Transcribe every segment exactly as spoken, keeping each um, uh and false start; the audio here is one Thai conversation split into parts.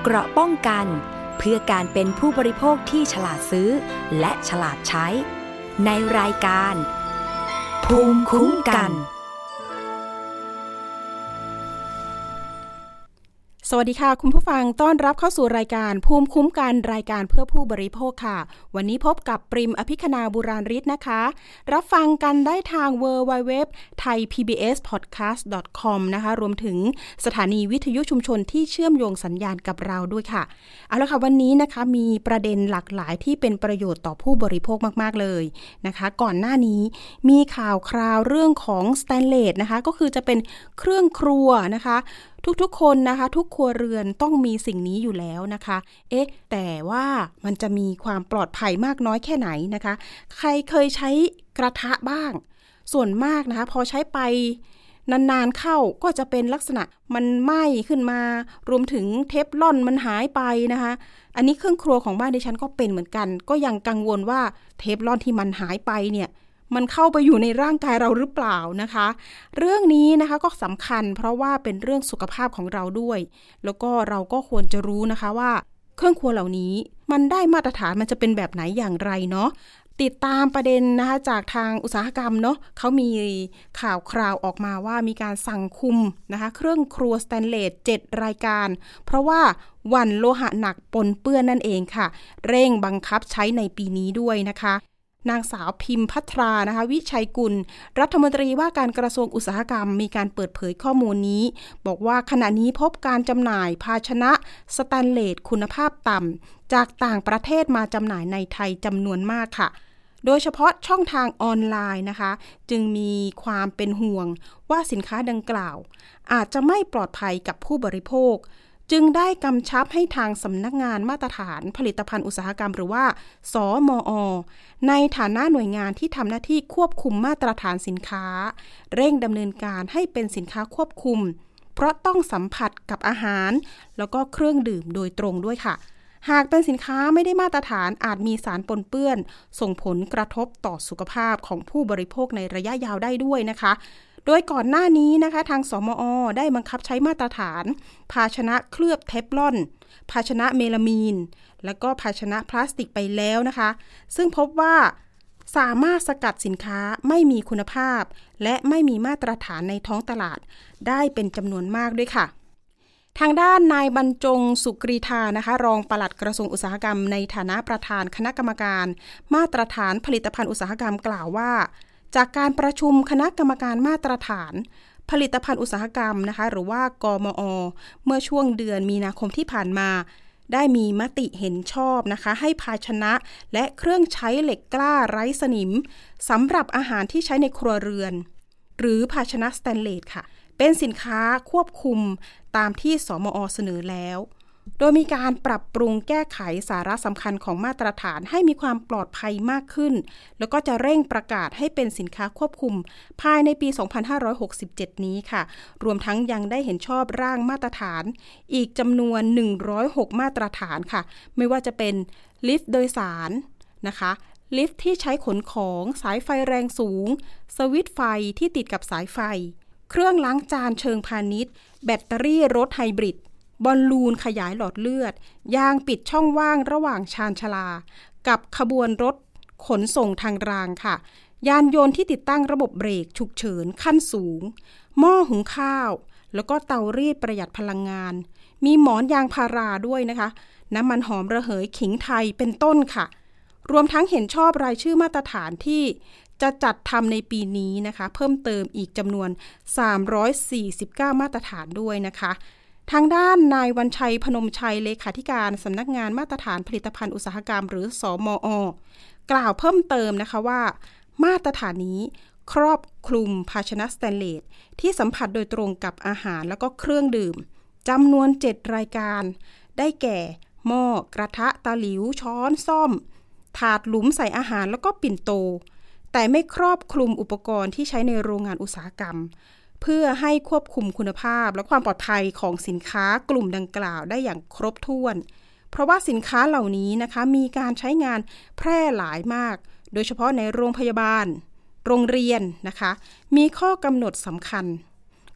เกราะป้องกันเพื่อการเป็นผู้บริโภคที่ฉลาดซื้อและฉลาดใช้ในรายการภูมิคุ้มกันสวัสดีค่ะคุณผู้ฟังต้อนรับเข้าสู่รายการภูมิคุ้มกันรายการเพื่อผู้บริโภคค่ะวันนี้พบกับปริมอภิคณาบุราริศนะคะรับฟังกันได้ทาง ดับเบิลยู ดับเบิลยู ดับเบิลยู ดอท ไทย พี บี เอส พอดแคสต์ ดอท คอม นะคะรวมถึงสถานีวิทยุชุมชนที่เชื่อมโยงสัญญาณกับเราด้วยค่ะเอาละค่ะวันนี้นะคะมีประเด็นหลากหลายที่เป็นประโยชน์ต่อผู้บริโภคมากๆเลยนะคะก่อนหน้านี้มีข่าวคราวเรื่องของสแตนเลสนะคะก็คือจะเป็นเครื่องครัวนะคะทุกๆคนนะคะทุกครัวเรือนต้องมีสิ่งนี้อยู่แล้วนะคะเอ๊ะแต่ว่ามันจะมีความปลอดภัยมากน้อยแค่ไหนนะคะใครเคยใช้กระทะบ้างส่วนมากนะคะพอใช้ไปนานๆเข้าก็จะเป็นลักษณะมันไหม้ขึ้นมารวมถึงเทฟลอนมันหายไปนะคะอันนี้เครื่องครัวของบ้านดิฉันก็เป็นเหมือนกันก็ยังกังวลว่าเทฟลอนที่มันหายไปเนี่ยมันเข้าไปอยู่ในร่างกายเราหรือเปล่านะคะเรื่องนี้นะคะก็สำคัญเพราะว่าเป็นเรื่องสุขภาพของเราด้วยแล้วก็เราก็ควรจะรู้นะคะว่าเครื่องครัวเหล่านี้มันได้มาตรฐานมันจะเป็นแบบไหนอย่างไรเนาะติดตามประเด็นนะคะจากทางอุตสาหกรรมเนาะเขามีข่าวคราวออกมาว่ามีการสั่งคุมนะคะเครื่องครัวสแตนเลสเจ็ดรายการเพราะว่าหวั่นโลหะหนักปนเปื้อนนั่นเองค่ะเร่งบังคับใช้ในปีนี้ด้วยนะคะนางสาวพิมพ์ภัทรานะคะวิชัยกุลรัฐมนตรีว่าการกระทรวงอุตสาหกรรมมีการเปิดเผยข้อมูลนี้บอกว่าขณะนี้พบการจำหน่ายภาชนะสแตนเลสคุณภาพต่ำจากต่างประเทศมาจำหน่ายในไทยจำนวนมากค่ะโดยเฉพาะช่องทางออนไลน์นะคะจึงมีความเป็นห่วงว่าสินค้าดังกล่าวอาจจะไม่ปลอดภัยกับผู้บริโภคจึงได้กำชับให้ทางสำนักงานมาตรฐานผลิตภัณฑ์อุตสาหกรรมหรือว่าสมอ.ในฐานะหน่วยงานที่ทำหน้าที่ควบคุมมาตรฐานสินค้าเร่งดำเนินการให้เป็นสินค้าควบคุมเพราะต้องสัมผัสกับอาหารแล้วก็เครื่องดื่มโดยตรงด้วยค่ะหากเป็นสินค้าไม่ได้มาตรฐานอาจมีสารปนเปื้อนส่งผลกระทบต่อสุขภาพของผู้บริโภคในระยะยาวได้ด้วยนะคะโดยก่อนหน้านี้นะคะทางสมอ.ได้บังคับใช้มาตรฐานภาชนะเคลือบเทฟลอนภาชนะเมลามีนและก็ภาชนะพลาสติกไปแล้วนะคะซึ่งพบว่าสามารถสกัดสินค้าไม่มีคุณภาพและไม่มีมาตรฐานในท้องตลาดได้เป็นจำนวนมากด้วยค่ะทางด้านนายบรรจงสุกรีธานะคะรองปลัดกระทรวงอุตสาหกรรมในฐานะประธานคณะกรรมการมาตรฐานผลิตภัณฑ์อุตสาหกรรมกล่าวว่าจากการประชุมคณะกรรมการมาตรฐานผลิตภัณฑ์อุตสาหกรรมนะคะหรือว่ากมอ.เมื่อช่วงเดือนมีนาคมที่ผ่านมาได้มีมติเห็นชอบนะคะให้ภาชนะและเครื่องใช้เหล็กกล้าไร้สนิมสำหรับอาหารที่ใช้ในครัวเรือนหรือภาชนะสแตนเลสค่ะเป็นสินค้าควบคุมตามที่สมอ.เสนอแล้วโดยมีการปรับปรุงแก้ไขสาระสำคัญของมาตรฐานให้มีความปลอดภัยมากขึ้นแล้วก็จะเร่งประกาศให้เป็นสินค้าควบคุมภายในปี สองพันห้าร้อยหกสิบเจ็ด นี้ค่ะรวมทั้งยังได้เห็นชอบร่างมาตรฐานอีกจำนวนหนึ่งร้อยหกมาตรฐานค่ะไม่ว่าจะเป็นลิฟต์โดยสารนะคะลิฟต์ที่ใช้ขนของสายไฟแรงสูงสวิตช์ไฟที่ติดกับสายไฟเครื่องล้างจานเชิงพาณิชย์แบตเตอรี่รถไฮบริดบอลลูนขยายหลอดเลือดยางปิดช่องว่างระหว่างชานชาลากับขบวนรถขนส่งทางรางค่ะยานยนต์ที่ติดตั้งระบบเบรกฉุกเฉินขั้นสูงหม้อหุงข้าวแล้วก็เตารีดประหยัดพลังงานมีหมอนยางพาราด้วยนะคะน้ำมันหอมระเหยขิงไทยเป็นต้นค่ะรวมทั้งเห็นชอบรายชื่อมาตรฐานที่จะจัดทำในปีนี้นะคะเพิ่มเติมอีกจำนวนสามร้อยสี่สิบเก้ามาตรฐานด้วยนะคะทางด้านนายวันชัยพนมชัยเลขาธิการสำนักงานมาตรฐานผลิตภัณฑ์อุตสาหกรรมหรือสมอ.กล่าวเพิ่มเติมนะคะว่ามาตรฐานนี้ครอบคลุมภาชนะสแตนเลสที่สัมผัสโดยตรงกับอาหารแล้วก็เครื่องดื่มจำนวนเจ็ดรายการได้แก่หม้อกระทะตะหลิวช้อนส้อมถาดหลุมใส่อาหารแล้วก็ปิ่นโตแต่ไม่ครอบคลุมอุปกรณ์ที่ใช้ในโรงงานอุตสาหกรรมเพื่อให้ควบคุมคุณภาพและความปลอดภัยของสินค้ากลุ่มดังกล่าวได้อย่างครบถ้วนเพราะว่าสินค้าเหล่านี้นะคะมีการใช้งานแพร่หลายมากโดยเฉพาะในโรงพยาบาลโรงเรียนนะคะมีข้อกำหนดสำคัญ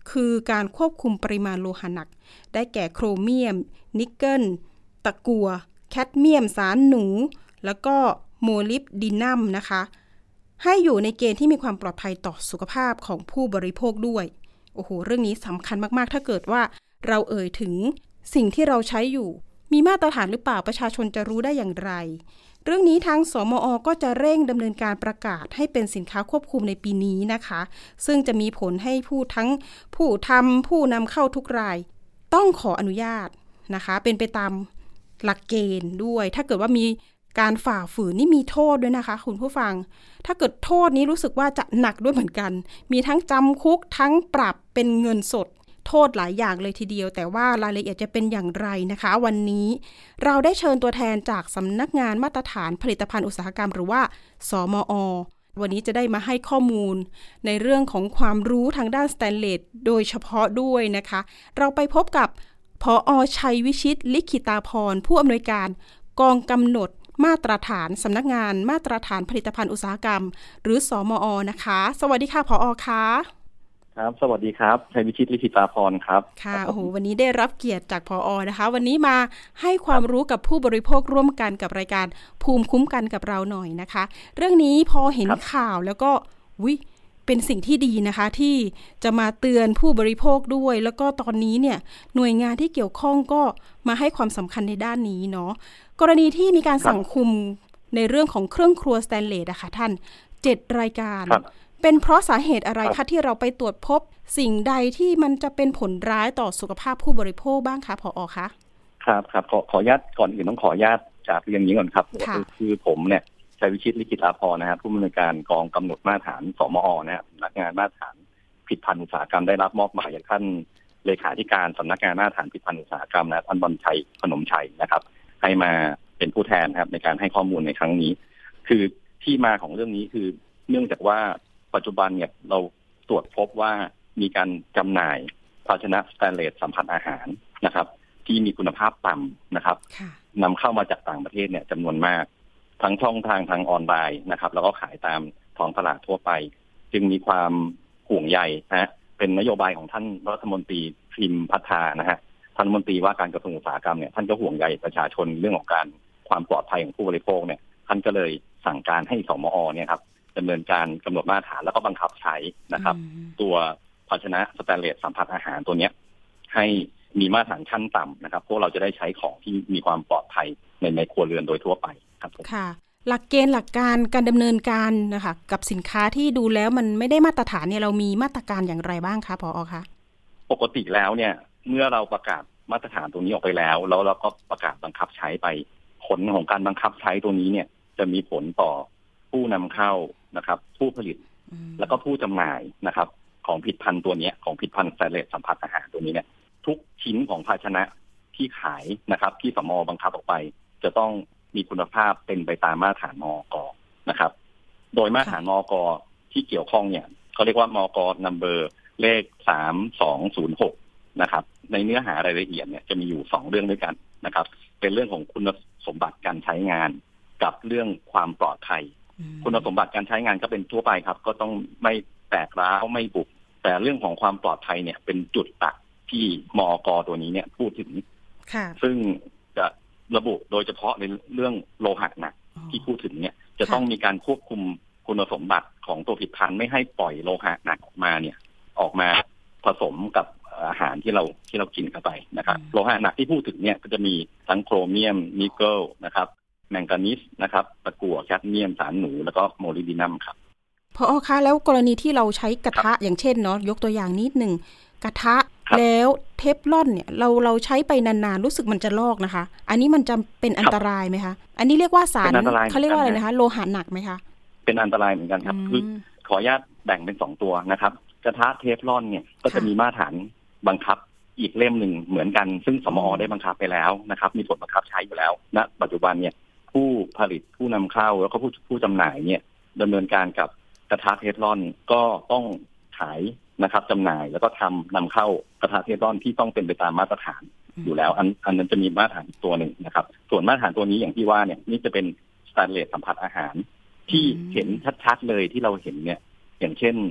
คือการควบคุมปริมาณโลหะหนักได้แก่โครเมียมนิกเกิลตะกั่วแคดเมียมสารหนูแล้วก็โมลิบดีนัมนะคะให้อยู่ในเกณฑ์ที่มีความปลอดภัยต่อสุขภาพของผู้บริโภคด้วยโอ้โหเรื่องนี้สำคัญมากๆถ้าเกิดว่าเราเอ่ยถึงสิ่งที่เราใช้อยู่มีมาตรฐานหรือเปล่าประชาชนจะรู้ได้อย่างไรเรื่องนี้ทางสมอ.ก็จะเร่งดำเนินการประกาศให้เป็นสินค้าควบคุมในปีนี้นะคะซึ่งจะมีผลให้ผู้ทั้งผู้ทำผู้นำเข้าทุกรายต้องขออนุญาตนะคะเป็นไปตามหลักเกณฑ์ด้วยถ้าเกิดว่ามีการฝ่าฝืนนี่มีโทษด้วยนะคะคุณผู้ฟังถ้าเกิดโทษนี้รู้สึกว่าจะหนักด้วยเหมือนกันมีทั้งจำคุกทั้งปรับเป็นเงินสดโทษหลายอย่างเลยทีเดียวแต่ว่ารายละเอียดจะเป็นอย่างไรนะคะวันนี้เราได้เชิญตัวแทนจากสำนักงานมาตรฐานผลิตภัณฑ์อุตสาหกรรมหรือว่าสมอ.วันนี้จะได้มาให้ข้อมูลในเรื่องของความรู้ทางด้านสแตนเลสโดยเฉพาะด้วยนะคะเราไปพบกับผอ.ชัยวิชิตลิขิตาพรผู้อำนวยการกองกำหนดมาตรฐานสำนักงานมาตรฐานผลิตภัณฑ์อุตสาหกรรมหรือสมอ.นะคะสวัสดีค่ะผอ.คะครับสวัสดีครับชัยวิชิตลิขิตาพรครับค่ะโอ้โหวันนี้ได้รับเกียรติจากผอ.นะคะวันนี้มาให้ความรู้กับผู้บริโภคร่วมกันกับรายการภูมิคุ้มกันกับเราหน่อยนะคะเรื่องนี้พอเห็นข่าวแล้วก็วิเป็นสิ่งที่ดีนะคะที่จะมาเตือนผู้บริโภคด้วยแล้วก็ตอนนี้เนี่ยหน่วยงานที่เกี่ยวข้องก็มาให้ความสำคัญในด้านนี้เนาะกรณีที่มีการสั่งคุมในเรื่องของเครื่องครัวสแตนเลสอะค่ะท่านเจ็ดรายการเป็นเพราะสาเหตุอะไรคะที่เราไปตรวจพบสิ่งใดที่มันจะเป็นผลร้ายต่อสุขภาพผู้บริโภคบ้างคะผอ.คะครับครับขอขออนุญาตก่อนอื่นต้องขออนุญาตจากเรียนนี้ก่อนครับคือผมเนี่ยชัยวิชิตลิขิตาพรนะครับผู้อำนวยการกองกำหนดมาตรฐานสมอ.นะครับสำนักงานมาตรฐานผลิตภัณฑ์อุตสาหกรรมได้รับมอบหมายจากท่านเลขาธิการสำนักงานมาตรฐานผลิตภัณฑ์อุตสาหกรรมนะท่านบรรชัยพนมชัยนะครับให้มาเป็นผู้แทนครับในการให้ข้อมูลในครั้งนี้คือที่มาของเรื่องนี้คือเนื่องจากว่าปัจจุบันเนี่ยเราตรวจพบว่ามีการจำหน่ายภาชนะสแตนเลสสัมผัสอาหารนะครับที่มีคุณภาพต่ำนะครับนำเข้ามาจากต่างประเทศเนี่ยจำนวนมากทั้งช่องทางทางออนไลน์นะครับแล้วก็ขายตามท้องตลาดทั่วไปจึงมีความห่วงใยนะเป็นนโยบายของท่านรัฐมนตรีพิมพ์พัฒนานะฮะท่านรัฐมนตรีว่าการกระทรวงอุตสาหกรรมเนี่ยท่านก็ห่วงใยประชาชนเรื่องของการความปลอดภัยของผู้บริโภคเนี่ยท่านก็เลยสั่งการให้สมอ.เนี่ยครับดำเนินการกำหนดมาตรฐานแล้วก็บังคับใช้นะครับตัวภาชนะสแตนเลสสัมผัสอาหารตัวเนี้ยให้มีมาตรฐานขั้นต่ำนะครับพวกเราจะได้ใช้ของที่มีความปลอดภัยในในครัวเรือนโดยทั่วไปครับค่ะหลักเกณฑ์หลักการการดำเนินการนะคะกับสินค้าที่ดูแล้วมันไม่ได้มาตรฐานเนี่ยเรามีมาตรการอย่างไรบ้างคะผอ.คะปกติแล้วเนี่ยเมื่อเราประกาศมาตรฐานตัวนี้ออกไปแล้วแล้วเราก็ประกาศบังคับใช้ไปผลของการบังคับใช้ตัวนี้เนี่ยจะมีผลต่อผู้นำเข้านะครับผู้ผลิตแล้วก็ผู้จำหน่ายนะครับของผลิตภัณฑ์ตัวนี้ของผลิตภัณฑ์สแตนเลสสัมผัสอาหารตัวนี้เนี่ยทุกชิ้นของภาชนะที่ขายนะครับที่สมอ.บังคับออกไปจะต้องมีคุณภาพเป็นไปตามมาตรฐานมก.นะครับโดยมาตรฐานมก.ที่เกี่ยวข้องเนี่ยเขาเรียกว่ามก.นัมเบอร์เลขสามสองศูนย์หกนะครับในเนื้อหารายละเอียดเนี่ยจะมีอยู่สองเรื่องด้วยกันนะครับเป็นเรื่องของคุณสมบัติการใช้งานกับเรื่องความปลอดภัยคุณสมบัติการใช้งานก็เป็นทั่วไปครับก็ต้องไม่แตกร้าวไม่บุบแต่เรื่องของความปลอดภัยเนี่ยเป็นจุดตัดที่มก.ตัวนี้เนี่ยพูดถึงซึ่งจะระบุโดยเฉพาะในเรื่องโลหะหนักที่พูดถึงเนี่ยจะต้องมีการควบคุมคุณสมบัติของตัวผลิตภัณฑ์ไม่ให้ปล่อยโลหะหนักออกมาเนี่ยออกมาผสมกับอาหารที่เราที่เรากินเข้าไปนะครับโลหะหนักที่พูดถึงเนี่ยก็จะมีทั้งโครเมียมนิกเกิลนะครับแมงกานีสนะครับตะกั่วแคดเมียมสารหนูแล้วก็โมลิบดีนัมครับพอคะแล้วกรณีที่เราใช้กระทะอย่างเช่นเนาะยกตัวอย่างนิดหนึ่งกระทะแล้วเทฟลอนเนี่ยเราเราใช้ไปนานๆรู้สึกมันจะลอกนะคะอันนี้มันจะเป็นอันตรายไหมคะอันนี้เรียกว่าสารเขาเรียกว่าอะไรนะคะโลหะหนักไหมคะเป็นอันตรายเหมือนกันครับคือขออนุญาตแบ่งเป็นสองตัวนะครับกระทะเทฟลอนเนี่ยก็จะมีมาตรฐานบังคับอีกเล่มหนึ่งเหมือนกันซึ่งสมอ.ได้บังคับไปแล้วนะครับมีผลบังคับใช้อยู่แล้วณปัจจุบันเนี่ยผู้ผลิตผู้นำเข้าแล้วก็ผู้ผู้จำหน่ายเนี่ยดำเนินการกับกระทะเทฟลอนก็ต้องขายนะครับจำหน่ายแล้วก็ทำนำเข้ากระทะเทฟลอนที่ต้องเป็นไปตามมาตรฐานอยู่แล้วอันอันนั้นจะมีมาตรฐานตัวหนึ่งนะครับส่วนมาตรฐานตัวนี้อย่างที่ว่าเนี่ยนี่จะเป็นสแตนเลสสัมผัสอาหารที่เห็นชัดๆเลยที่เราเห็นเนี่ยอย่างเช่น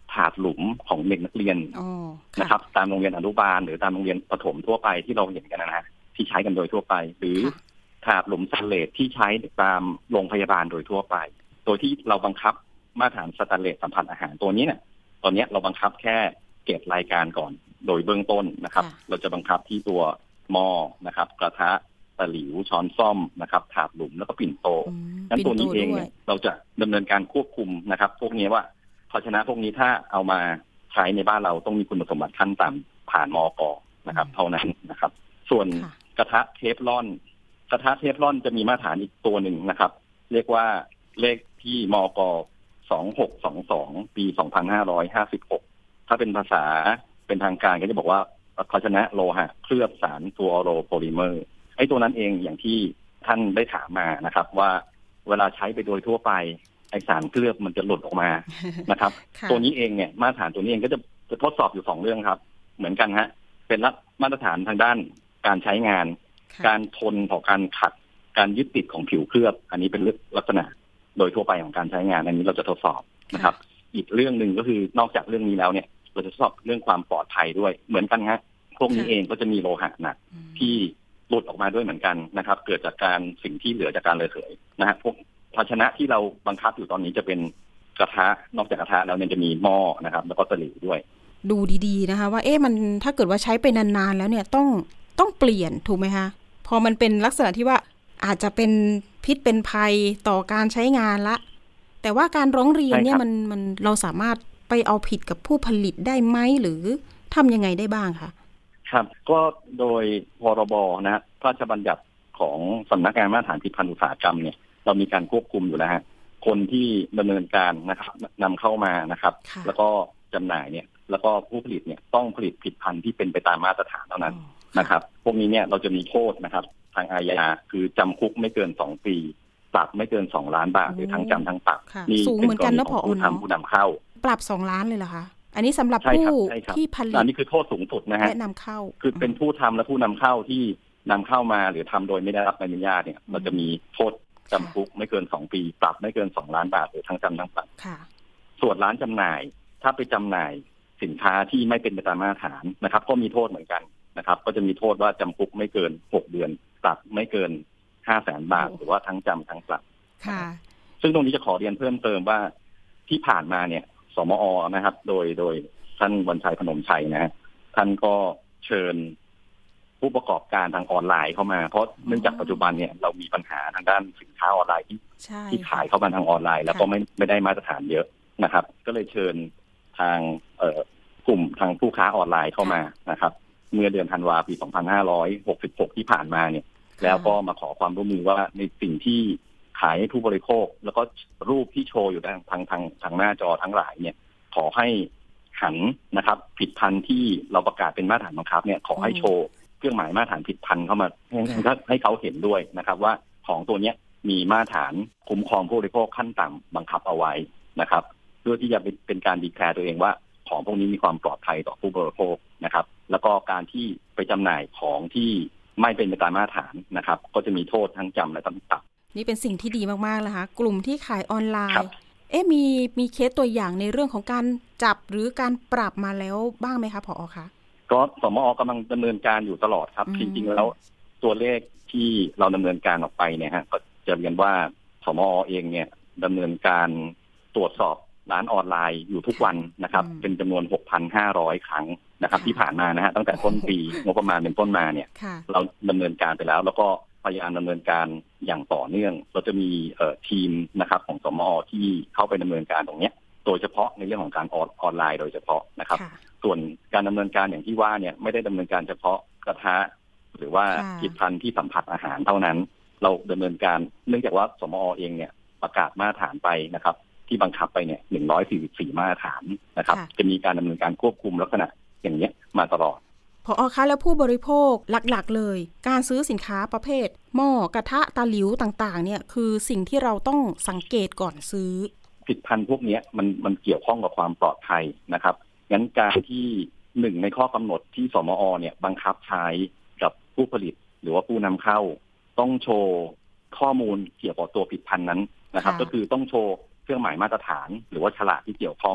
ถาดหลุมของเด็กนักเรียนนะครับตามโรงเรียนอนุบาลหรือตามโรงเรียนประถมทั่วไปที่เราเห็นกันนะฮะที่ใช้กันโดยทั่วไปหรือถาดหลุมสแตนเลสที่ใช้ตามโรงพยาบาลโดยทั่วไปโดยที่เราบังคับมาตรฐานสแตนเลสสัมผัสอาหารตัวนี้เนี่ยตอนนี้เราบังคับแค่เก็บรายการก่อนโดยเบื้องต้นนะครับเราจะบังคับที่ตัวหม้อนะครับกระทะตะหลิวช้อนส้อมนะครับถาดหลุมแล้วก็ปิ่นโตนั้นตัวนี้เองเนี่ยเราจะดำเนินการควบคุมนะครับพวกนี้ว่าภาชนะพวกนี้ถ้าเอามาใช้ในบ้านเราต้องมีคุณสมบัติขั้นต่ำผ่านมก.นะครับเท่านั้นนะครับส่วนกระทะเทฟลอนกระทะเทฟลอนจะมีมาตรฐานอีกตัวหนึ่งนะครับเรียกว่าเลขที่มก.สองหกสองสองปีสองพันห้าร้อยห้าสิบหกถ้าเป็นภาษาเป็นทางการก็จะบอกว่าภาชนะโลหะเคลือบสารฟลูออโรโพลิเมอร์ไอ้ตัวนั้นเองอย่างที่ท่านได้ถามมานะครับว่าเวลาใช้ไปโดยทั่วไปไอสารเคลือบมันจะหลุดออกมา นะครับ ตัวนี้เองเนี่ยมาตรฐานตัวนี้เองก็จะจะทดสอบอยู่สองเรื่องครับเหมือนกันฮะเป็นมาตรฐานทางด้านการใช้งานการทนต่อการขัดการยึดติดของผิวเคลือบอันนี้เป็นลักษณะโดยทั่วไปของการใช้งานอันนี้เราจะทดสอบนะครับอีกเรื่องหนึ่งก็คือนอกจากเรื่องนี้แล้วเนี่ยเราจะทดสอบเรื่องความปลอดภัยด้วยเหมือนกันฮะพวกนี้เองก็จะมีโลหะหนักที่หลุดออกมาด้วยเหมือนกันนะครับเกิดจากการสิ่งที่เหลือจากการระเหยนะฮะพวกภาชนะที่เราบังคับอยู่ตอนนี้จะเป็นกระทะนอกจากกระทะแล้วเนี่ยจะมีหม้อนะครับแล้วก็ตะหลิวด้วยดูดีๆนะคะว่าเอ๊ะมันถ้าเกิดว่าใช้ไปนานๆแล้วเนี่ยต้องต้องเปลี่ยนถูกไหมคะพอมันเป็นลักษณะที่ว่าอาจจะเป็นพิษเป็นภัยต่อการใช้งานละแต่ว่าการร้องเรียนเนี่ยมันมันเราสามารถไปเอาผิดกับผู้ผลิตได้ไหมหรือทำยังไงได้บ้างคะครับก็โดยพรบนะฮะพระราชบัญญัติของสำนักงานมาตรฐานผลิตภัณฑ์อุตสาหกรรมเนี่ยเรามีการควบคุมอยู่แล้วฮะคนที่ดำเนินการนะครับนำเข้ามานะครับแล้วก็จำหน่ายเนี่ยแล้วก็ผู้ผลิตเนี่ยต้องผลิตผลิตภัณฑ์ที่เป็นไปตามมาตรฐานเท่านั้นนะครับพวกนี้เนี่ยเราจะมีโทษนะครับทางอาญาคือจำคุกไม่เกินสองปีปรับไม่เกินสองล้านบาทหรือทั้งจำทั้งปรับนี่เป็นกรณีของผู้ทำผู้นำเข้าปรับสองล้านเลยเหรอคะอันนี้สำหรับผู้ที่ผลิตอันนี้คือโทษสูงสุดนะฮะและนำเข้าคือเป็นผู้ทำและผู้นำเข้าที่นำเข้ามาหรือทำโดยไม่ได้รับใบอนุญาตเนี่ยเราจะมีโทษจำคุกไม่เกินสองปีปรับไม่เกินสองล้านบาทหรือทั้งจำทั้งปรับส่วนร้านจำหน่ายถ้าไปจำหน่ายสินค้าที่ไม่เป็นไปตามมาตรฐานนะครับก็มีโทษเหมือนกันนะครับก็จะมีโทษว่าจำคุกไม่เกินหกเดือนปรับไม่เกินห้าแสนบาทหรือว่าทั้งจำทั้งปรับซึ่งตรงนี้จะขอเรียนเพิ่มเติมว่าที่ผ่านมาเนี่ยสมอนะครับโดยโดยท่านวันชัยพนมชัยนะท่านก็เชิญผู้ประกอบการทางออนไลน์เข้ามาเพราะเนื่องจากปัจจุบันเนี่ยเรามีปัญหาทางด้านสินค้าออนไลน์ที่ที่ขายเข้ามาทางออนไลน์แล้วก็ไม่ไม่ได้มาตรฐานเยอะนะครับก็เลยเชิญทางเอ่อกลุ่มทางผู้ค้าออนไลน์เข้ามานะครับเมื่อเดือนธันวาคมปีสองพันห้าร้อยหกสิบหกที่ผ่านมาเนี่ยแล้วก็มาขอความร่วมมือว่าในสิ่งที่ขายให้ผู้บริโภคแล้วก็รูปที่โชว์อยู่ทางทางทางทางหน้าจอทั้งหลายเนี่ยขอให้หันนะครับผลิตภัณฑ์ที่เราประกาศเป็นมาตรฐานบังคับเนี่ยขอให้โชว์เครื่องหมายมาตรฐานผลิตภัณฑ์เข้ามาให้ให้เขาเห็นด้วยนะครับว่าของตัวเนี้ยมีมาตรฐานคุ้มครองผู้บริโภคขั้นต่ำบังคับเอาไว้นะครับเพื่อที่จะเป็นการดีแคลร์ตัวเองว่าของพวกนี้มีความปลอดภัยต่อผู้บริโภคนะครับแล้วก็การที่ไปจำหน่ายของที่ไม่เป็นไปตามมาตรฐานนะครับก็จะมีโทษทั้งจำและทั้งปรับนี่เป็นสิ่งที่ดีมากๆเลยค่ะกลุ่มที่ขายออนไลน์เอ๊ะมีมีเคสตัวอย่างในเรื่องของการจับหรือการปรับมาแล้วบ้างไหมคะผอ.คะก็สมอ.กำลังดำเนินการอยู่ตลอดครับจริงๆแล้วตัวเลขที่เราดำเนินการออกไปเนี่ยฮะก็จะเรียนว่าสมอ.เองเนี่ยดำเนินการตรวจสอบร้านออนไลน์อยู่ทุกวันนะครับเป็นจำนวน หกพันห้าร้อย ครั้งนะครับที่ผ่านมานะฮะตั้งแต่ต้นปีงบประมาณเป็นต้นมาเนี่ยเราดำเนินการไปแล้วแล้วก็พยายามดำเนินการอย่างต่อเนื่องเราจะมีเอ่อทีมนะครับของสมอ.ที่เข้าไปดำเนินการตรงนี้โดยเฉพาะในเรื่องของการออนไลน์โดยเฉพาะนะครับส่วนการดำเนินการอย่างที่ว่าเนี่ยไม่ได้ดำเนินการเฉพาะกระทะหรือว่าผลิตภัณฑ์ที่สัมผัสอาหารเท่านั้นเราดำเนินการเนื่องจากว่าสมอ.เองเนี่ยประกาศมาตรฐานไปนะครับที่บังคับไปเนี่ยหนึ่งร้อยสี่สิบสี่มาตรฐานนะครับจะมีการดำเนินการควบคุมลักษณะอย่างนี้มาตลอดผอ.คะแล้วผู้บริโภคหลักๆเลยการซื้อสินค้าประเภทหม้อกระทะตะหลิวต่างๆเนี่ยคือสิ่งที่เราต้องสังเกตก่อนซื้อผลิตภัณฑ์พวกนี้มันมันเกี่ยวข้องกับความปลอดภัยนะครับงั้นการที่หนึ่งในข้อกำหนดที่สมอ.เนี่ยบังคับใช้กับผู้ผลิตหรือว่าผู้นำเข้าต้องโชว์ข้อมูลเกี่ยวกับตัวผลิตภัณฑ์นั้นนะครับก็คือต้องโชว์เครื่องหมายมาตรฐานหรือว่าฉลากที่เกี่ยวข้อง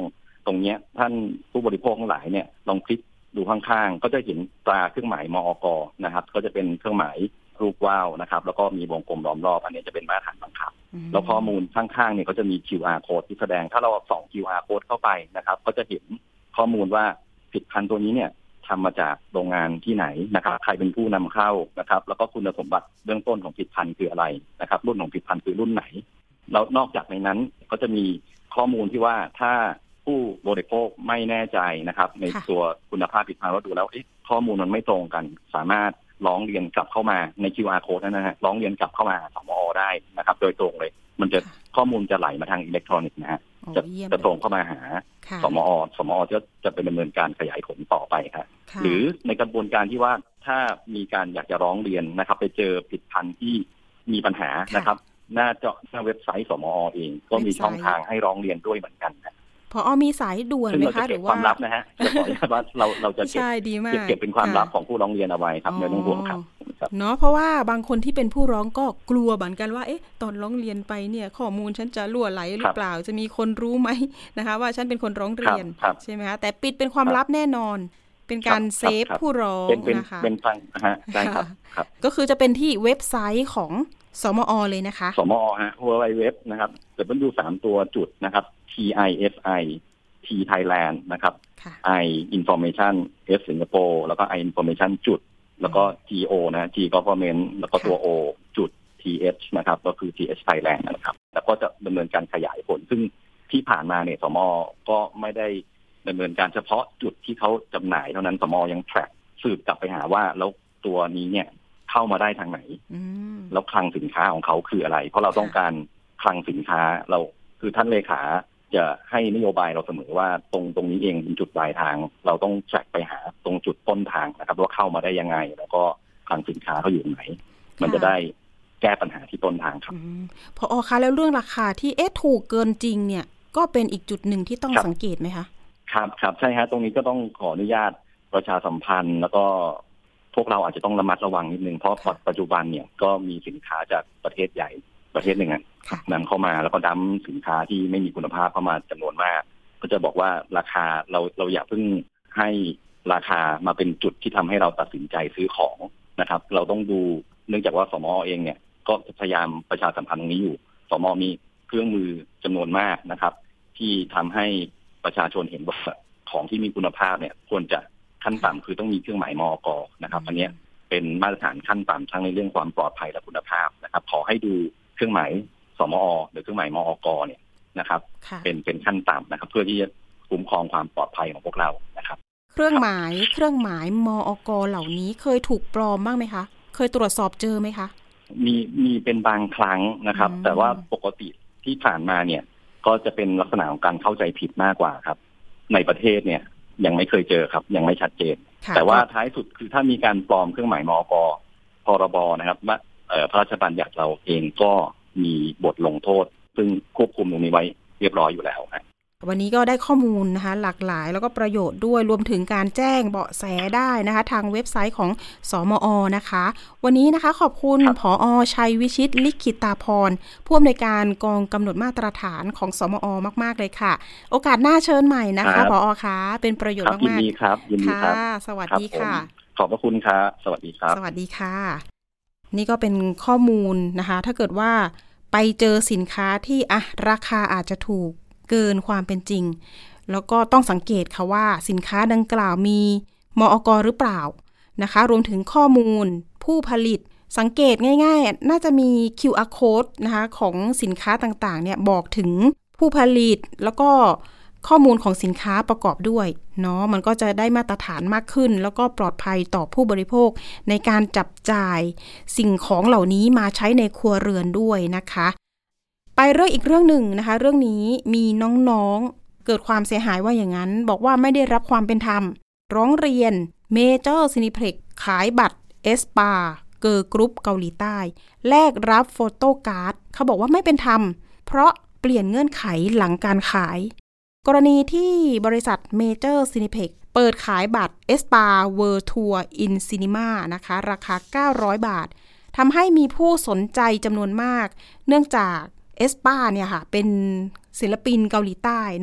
ตรงนี้ท่านผู้บริโภคทั้งหลายเนี่ยลองคลิกดูข้างๆก็จะเห็นตราเครื่องหมายมอก.นะครับก็จะเป็นเครื่องหมายรูปว่าวนะครับแล้วก็มีวงกลมล้อมรอบอันนี้จะเป็นมาตรฐานบังคับแล้วข้อมูลข้างๆเนี่ยก็จะมี คิว อาร์ code ที่แสดงถ้าเราส่อง คิว อาร์ code เข้าไปนะครับก็จะเห็นข้อมูลว่าผลิตภัณฑ์ตัวนี้เนี่ยทำมาจากโรงงานที่ไหนนะครับใครเป็นผู้นำเข้านะครับแล้วก็คุณสมบัติเบื้องต้นของผลิตภัณฑ์คืออะไรนะครับรุ่นของผลิตภัณฑ์คือรุ่นไหนแล้วนอกจากในนั้นก็จะมีข้อมูลที่ว่าถ้าผู้บริโภคไม่แน่ใจนะครับในตัวคุณภาพผลิตภัณฑ์ว่าดูแล้วเอ๊ะข้อมูลมันไม่ตรงกันสามารถร้องเรียนกลับเข้ามาใน คิว อาร์ code นั่นนะฮะร้องเรียนกลับเข้ามาสมอ.ได้นะครับโดยตรงเลยมันจะข้อมูลจะไหลมาทางอิเล็กทรอนิกส์นะฮะจะจะตรงเข้ามาหาสมอ.สมอ.จะจะเป็นดำเนินการขยายผลต่อไปครับหรือในกระบวนการที่ว่าถ้ามีการอยากจะร้องเรียนนะครับไปเจอผลิตภัณฑ์ที่มีปัญหานะครับหน้าเจาะหน้าเว็บไซต์สมอ.เองก็มีช่องทางให้ร้องเรียนด้วยเหมือนกันนะพอมีสายด่วนไหมคะหรือว่าความลับนะฮะจะขออนุญาตว่าเราเราจะเก็บเก็บเป็นความลับของผู้ร้องเรียนเอาไว้ครับไม่ต้องห่วงครับเนาะเพราะว่าบางคนที่เป็นผู้ร้องก็กลัวเหมือนกันว่าเอ๊ะตอนร้องเรียนไปเนี่ยข้อมูลฉันจะรั่วไหลหรือเปล่าจะมีคนรู้ไหมนะคะว่าฉันเป็นคนร้องเรียนใช่ไหมคะแต่ปิดเป็นความลับแน่นอนเป็นการเซฟผู้ร้องนะคะเป็นฟังฮะได้ครับก็คือจะเป็นที่เว็บไซต์ของสมอ.เลยนะคะสมอ.ฮะ ดับเบิลยู ดับเบิลยู ดับเบิลยู นะครับเดี๋ยวมันดูสามตัวจุดนะครับ ที ไอ เอส ไอ T Thailand นะครับ I Information S Singapore แล้วก็ I Information จุดแล้วก็ จี โอ นะ G Government แล้วก็ตัว O จุด ที เอช นะครับก็คือ ที เอช Thailand นะครับแล้วก็จะดำเนินการขยายผลซึ่งที่ผ่านมาเนี่ยสมอ.ก็ไม่ได้ดำเนินการเฉพาะจุดที่เขาจำหน่ายเท่านั้นสมอ.ยัง track สืบกลับไปหาว่าแล้วตัวนี้เนี่ยเข้ามาได้ทางไหนแล้วคลังสินค้าของเขาคืออะไรเพราะเราต้องการคลังสินค้าเราคือท่านเลขาจะให้นโยบายเราเสมอว่าตรงตรงนี้เองเป็นจุดปลายทางเราต้องแทร็กไปหาตรงจุดต้นทางนะครับว่าเข้ามาได้ยังไงแล้วก็คลังสินค้าเขาอยู่ไหนมันจะได้แก้ปัญหาที่ต้นทางครับพอคะแล้วเรื่องราคาที่เอ๊ะถูกเกินจริงเนี่ยก็เป็นอีกจุดหนึ่งที่ต้องสังเกตไหมคะครับครับใช่ฮะตรงนี้ก็ต้องขออนุญาตประชาสัมพันธ์แล้วก็พวกเราอาจจะต้องระมัดระวังนิดนึงเพราะปัจจุบันเนี่ยก็มีสินค้าจากประเทศใหญ่ประเทศหนึ่งอ่ะนำเข้ามาแล้วก็ดั้มสินค้าที่ไม่มีคุณภาพเข้ามาจำนวนมากก็จะบอกว่าราคาเราเราอย่าเพิ่งให้ราคามาเป็นจุดที่ทำให้เราตัดสินใจซื้อของนะครับเราต้องดูเนื่องจากว่าสมอ.เองเนี่ยก็พยายามประชาสัมพันธ์ตรงนี้อยู่สมอ.มีเครื่องมือจำนวนมากนะครับที่ทำให้ประชาชนเห็นว่าของที่มีคุณภาพเนี่ยควรจะขั้นต่ำคือต้องมีเครื่องหมายมอก.นะครับอันนี้เป็นมาตรฐานขั้นต่ำทั้งในเรื่องความปลอดภัยและคุณภาพนะครับขอให้ดูเครื่องหมายสมอ.หรือเครื่องหมายมอก.เนี่ยนะครับเป็นเป็นขั้นต่ำนะครับเพื่อที่จะคุ้มครองความปลอดภัยของพวกเรานะครับเครื่องหมายเครื่องหมายมอก.เหล่านี้เคยถูกปลอมบ้างไหมคะเคยตรวจสอบเจอไหมคะมีมีเป็นบางครั้งนะครับแต่ว่าปกติที่ผ่านมาเนี่ยก็จะเป็นลักษณะของการเข้าใจผิดมากกว่าครับในประเทศเนี่ยยังไม่เคยเจอครับยังไม่ชัดเจนแต่ว่าท้ายสุดคือถ้ามีการปลอมเครื่องหมายมอก.พรบนะครับว่าพระราชบัญญัติเราเองก็มีบทลงโทษซึ่งควบคุมตรงนี้ไว้เรียบร้อยอยู่แล้วครับวันนี้ก็ได้ข้อมูลนะคะหลากหลายแล้วก็ประโยชน์ด้วยรวมถึงการแจ้งเบาะแสได้นะคะทางเว็บไซต์ของสมอ.นะคะวันนี้นะคะขอบคุณผอ.ชัยวิชิตลิขิตาพรผู้อำนวยการกองกำหนดมาตรฐานของสมอ.มากๆเลยค่ะโอกาสหน้าเชิญใหม่นะคะผอ.คะเป็นประโยชน์มากๆยินดีครับยินดีครับสวัสดีค่ะขอบพระคุณครับสวัสดีครับสวัสดีค่ะนี่ก็เป็นข้อมูลนะคะถ้าเกิดว่าไปเจอสินค้าที่อ่ะราคาอาจจะถูกเกินความเป็นจริงแล้วก็ต้องสังเกตค่ะว่าสินค้าดังกล่าวมีมอก.หรือเปล่านะคะรวมถึงข้อมูลผู้ผลิตสังเกตง่ายๆน่าจะมี คิว อาร์ code นะคะของสินค้าต่างๆเนี่ยบอกถึงผู้ผลิตแล้วก็ข้อมูลของสินค้าประกอบด้วยเนาะมันก็จะได้มาตรฐานมากขึ้นแล้วก็ปลอดภัยต่อผู้บริโภคในการจับจ่ายสิ่งของเหล่านี้มาใช้ในครัวเรือนด้วยนะคะไปเรื่องอีกเรื่องหนึ่งนะคะเรื่องนี้มีน้องๆเกิดความเสียหายว่าอย่างนั้นบอกว่าไม่ได้รับความเป็นธรรมร้องเรียนเมเจอร์ซินิเพล็กขายบัตรเอสปาเกอร์กรุ๊ปเกาหลีใต้แลกรับโฟโต้การ์ดเขาบอกว่าไม่เป็นธรรมเพราะเปลี่ยนเงื่อนไขหลังการขายกรณีที่บริษัทเมเจอร์ซินิเพล็กเปิดขายบัตรเอสปาเวิร์ทัวร์อินซินิมานะคะราคาเก้าร้อยบาททำให้มีผู้สนใจจำนวนมากเนื่องจากเอสปาเนี่ยค่ะเป็นศิลปินเกาหลีใต้เนาะ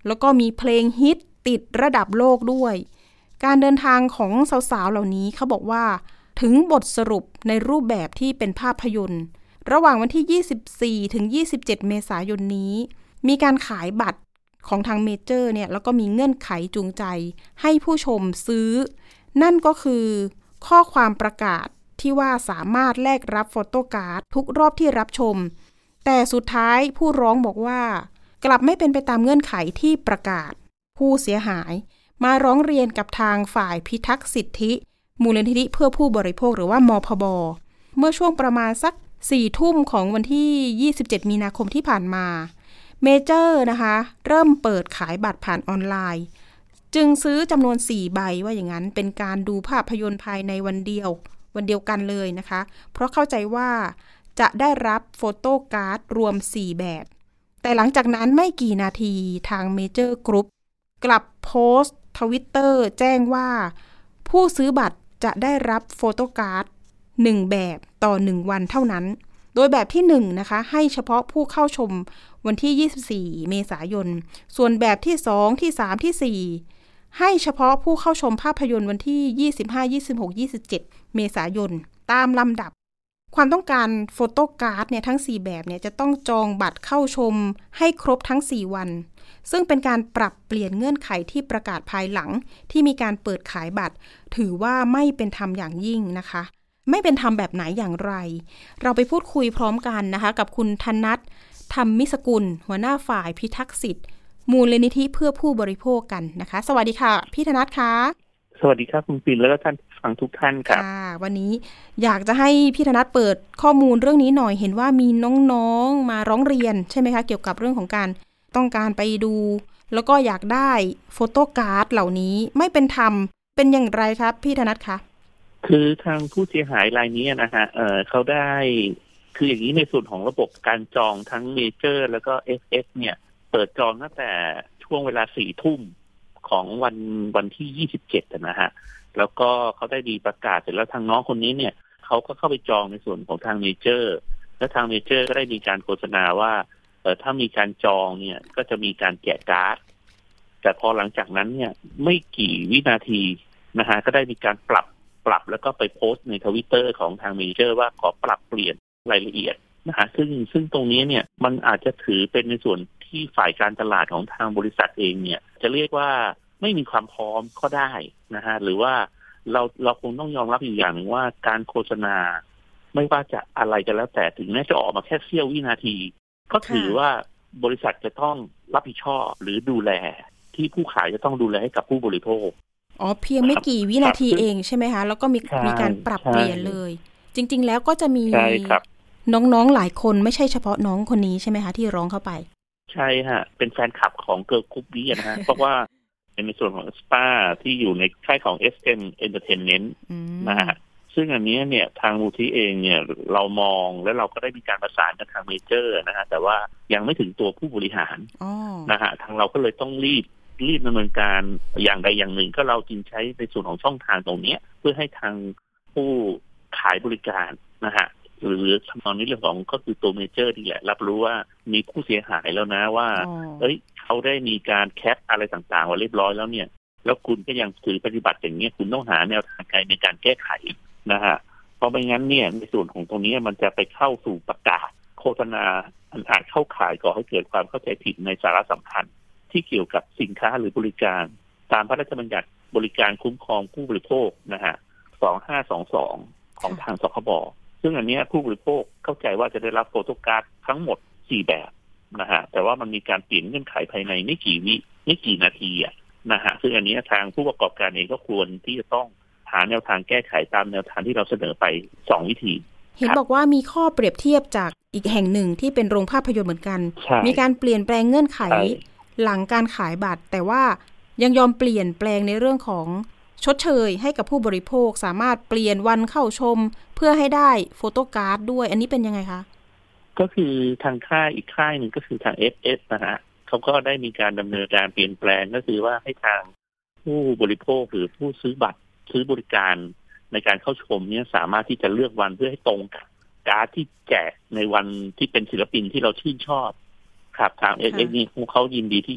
แล้วก็มีเพลงฮิตติดระดับโลกด้วยการเดินทางของสาวๆเหล่านี้เขาบอกว่าถึงบทสรุปในรูปแบบที่เป็นภาพยนตร์ระหว่างวันที่ยี่สิบสี่ถึงยี่สิบเจ็ดเมษายนนี้มีการขายบัตรของทางเมเจอร์เนี่ยแล้วก็มีเงื่อนไขจูงใจให้ผู้ชมซื้อนั่นก็คือข้อความประกาศที่ว่าสามารถแลกรับโฟโต้การ์ดทุกรอบที่รับชมแต่สุดท้ายผู้ร้องบอกว่ากลับไม่เป็นไปตามเงื่อนไขที่ประกาศผู้เสียหายมาร้องเรียนกับทางฝ่ายพิทักษ์สิทธิมูลนิธิเพื่อผู้บริโภคหรือว่ามพบเมื่อช่วงประมาณสักสี่ทุ่มของวันที่ยี่สิบเจ็ดมีนาคมที่ผ่านมาเมเจอร์นะคะเริ่มเปิดขายบัตรผ่านออนไลน์จึงซื้อจำนวนสี่ใบว่าอย่างนั้นเป็นการดูภาพยนตร์ภายในวันเดียววันเดียวกันเลยนะคะเพราะเข้าใจว่าจะได้รับโฟโต้การ์ดรวมสี่แบบแต่หลังจากนั้นไม่กี่นาทีทางเมเจอร์กรุ๊ปกลับโพสต์ทวิตเตอร์แจ้งว่าผู้ซื้อบัตรจะได้รับโฟโต้การ์ดหนึ่งแบบต่อหนึ่งวันเท่านั้นโดยแบบที่หนึ่งนะคะให้เฉพาะผู้เข้าชมวันที่ยี่สิบสี่เมษายนส่วนแบบที่สองที่สามที่สี่ให้เฉพาะผู้เข้าชมภาพยนตร์วันที่ยี่สิบห้า ยี่สิบหก ยี่สิบเจ็ดเมษายนตามลำดับความต้องการโฟโต้การ์ดเนี่ยทั้งสี่แบบเนี่ยจะต้องจองบัตรเข้าชมให้ครบทั้งสี่วันซึ่งเป็นการปรับเปลี่ยนเงื่อนไขที่ประกาศภายหลังที่มีการเปิดขายบัตรถือว่าไม่เป็นธรรมอย่างยิ่งนะคะไม่เป็นธรรมแบบไหนอย่างไรเราไปพูดคุยพร้อมกันนะคะกับคุณธนัทธรรมิสกุลหัวหน้าฝ่ายพิทักษ์สิทธิ์มูลนิธิเพื่อผู้บริโภคกันนะคะสวัสดีค่ะพี่ธนัทค่ะสวัสดีครับคุณปิ่นแล้วก็ท่านฟังทุกท่านครับค่ะวันนี้อยากจะให้พี่ธนัทเปิดข้อมูลเรื่องนี้หน่อยเห็นว่ามีน้องๆมาร้องเรียนใช่ไหมคะเกี่ยวกับเรื่องของการต้องการไปดูแล้วก็อยากได้โฟโต้การ์ดเหล่านี้ไม่เป็นธรรมเป็นอย่างไรครับพี่ธนัทคะคือทางผู้เสียหายรายนี้นะฮะเออเขาได้คืออย่างนี้ในส่วนของระบบการจองทั้งเมเจอร์แล้วก็ เอส เอส เนี่ยเปิดจองตั้งแต่ช่วงเวลาสี่ทุ่มของวันวันที่ยี่สิบเจ็ดนะฮะแล้วก็เขาได้ดีประกาศเสร็จแล้วทางน้องคนนี้เนี่ยเขาก็เข้าไปจองในส่วนของทางเมเจอร์และทางเมเจอร์ก็ได้มีการโฆษณาว่าเออถ้ามีการจองเนี่ยก็จะมีการแจกการ์ดแต่พอหลังจากนั้นเนี่ยไม่กี่วินาทีนะฮะก็ได้มีการปรับปรับแล้วก็ไปโพสต์ใน Twitter ของทางเมเจอร์ว่าขอปรับเปลี่ยนรายละเอียดนะฮะซึ่งซึ่งตรงนี้เนี่ยมันอาจจะถือเป็นในส่วนที่ฝ่ายการตลาดของทางบริษัทเองเนี่ยจะเรียกว่าไม่มีความพร้อมก็ได้นะฮะหรือว่าเราเราคงต้องยอมรับอยู่อย่างหนึ่งว่าการโฆษณาไม่ว่าจะอะไรก็แล้วแต่ถึงแม้จะออกมาแค่เสี้ยววินาทีก็ถือว่าบริษัทจะต้องรับผิดชอบหรือดูแลที่ผู้ขายจะต้องดูแลให้กับผู้บริโภคอ๋อเพียงไม่กี่วินาทีเองใช่ไหมคะแล้วก็มีมีการปรับเปลี่ยนเลยจริงๆแล้วก็จะมีน้องๆหลายคนไม่ใช่เฉพาะน้องคนนี้ใช่ไหมคะที่ร้องเข้าไปใช่ฮะเป็นแฟนคลับของเกิร์ลกรุ๊ปนี้นะฮะ เพราะว่าในส่วนของสปาที่อยู่ในค่ายของ เอส เอ็ม Entertainment นะฮะซึ่งอันนี้เนี่ยทางมูลที่เองเนี่ยเรามองแล้วเราก็ได้มีการประสานกับทางเมเจอร์นะฮะแต่ว่ายังไม่ถึงตัวผู้บริหารนะฮะทางเราก็เลยต้องรีบรีบดำเนินการอย่างใดอย่างหนึ่งก็เราจึงใช้ในส่วนของช่องทางตรงนี้เพื่อให้ทางผู้ขายบริการนะฮะหรือทำนองนี้เรื่องของก็คือตัวเมเจอร์นี่แหละรับรู้ว่ามีผู้เสียหายแล้วนะว่าเอ้ยเขาได้มีการแคปอะไรต่างๆไว้เรียบร้อยแล้วเนี่ยแล้วคุณก็ยังถือปฏิบัติอย่างนี้คุณต้องหาแนวทางในการแก้ไขนะฮะเพราะไม่งั้นเนี่ยในส่วนของตรงนี้มันจะไปเข้าสู่ประกาศโฆษณาอันอาจเข้าข่ายก่อให้เกิดความเข้าใจผิดในสาระสำคัญที่เกี่ยวกับสินค้าหรือบริการตามพระราชบัญญัติบริการคุ้มครองผู้บริโภคนะฮะสองห้าสองสองของทางสคบซึ่งอันนี้ผู้บริโภคเข้าใจว่าจะได้รับโฟโต้การ์ดทั้งหมดสี่แบบนะฮะแต่ว่ามันมีการเปลี่ยนเงื่อนไขภายในไม่กี่วิไม่กี่นาทีอ่ะนะฮะซึ่งอันนี้ทางผู้ประกอบการเองก็ควรที่จะต้องหาแนวทางแก้ไขตามแนวทางที่เราเสนอไปสองวิธีเห็นบอกว่ามีข้อเปรียบเทียบจากอีกแห่งหนึ่งที่เป็นโรงภาพยนตร์เหมือนกันมีการเปลี่ยนแปลงเงื่อนไขหลังการขายบัตรแต่ว่ายังยอมเปลี่ยนแปลงในเรื่องของชดเชยให้กับผู้บริโภคสามารถเปลี่ยนวันเข้าชมเพื่อให้ได้โฟโต้การ์ดด้วยอันนี้เป็นยังไงคะก็คือทางค่ายอีกค่ายหนึ่งก็คือทาง เอฟ เอส นะฮะเขาก็ได้มีการดำเนินการเปลี่ยนแปลงก็คือว่าให้ทางผู้บริโภคหรือผู้ซื้อบัตรซื้อบริการในการเข้าชมเนี่ยสามารถที่จะเลือกวันเพื่อให้ตรงกับการ์ดที่แจกในวันที่เป็นศิลปินที่เราชื่นชอบครับทาง เอฟ เอส นี่เขายินดีที่จะ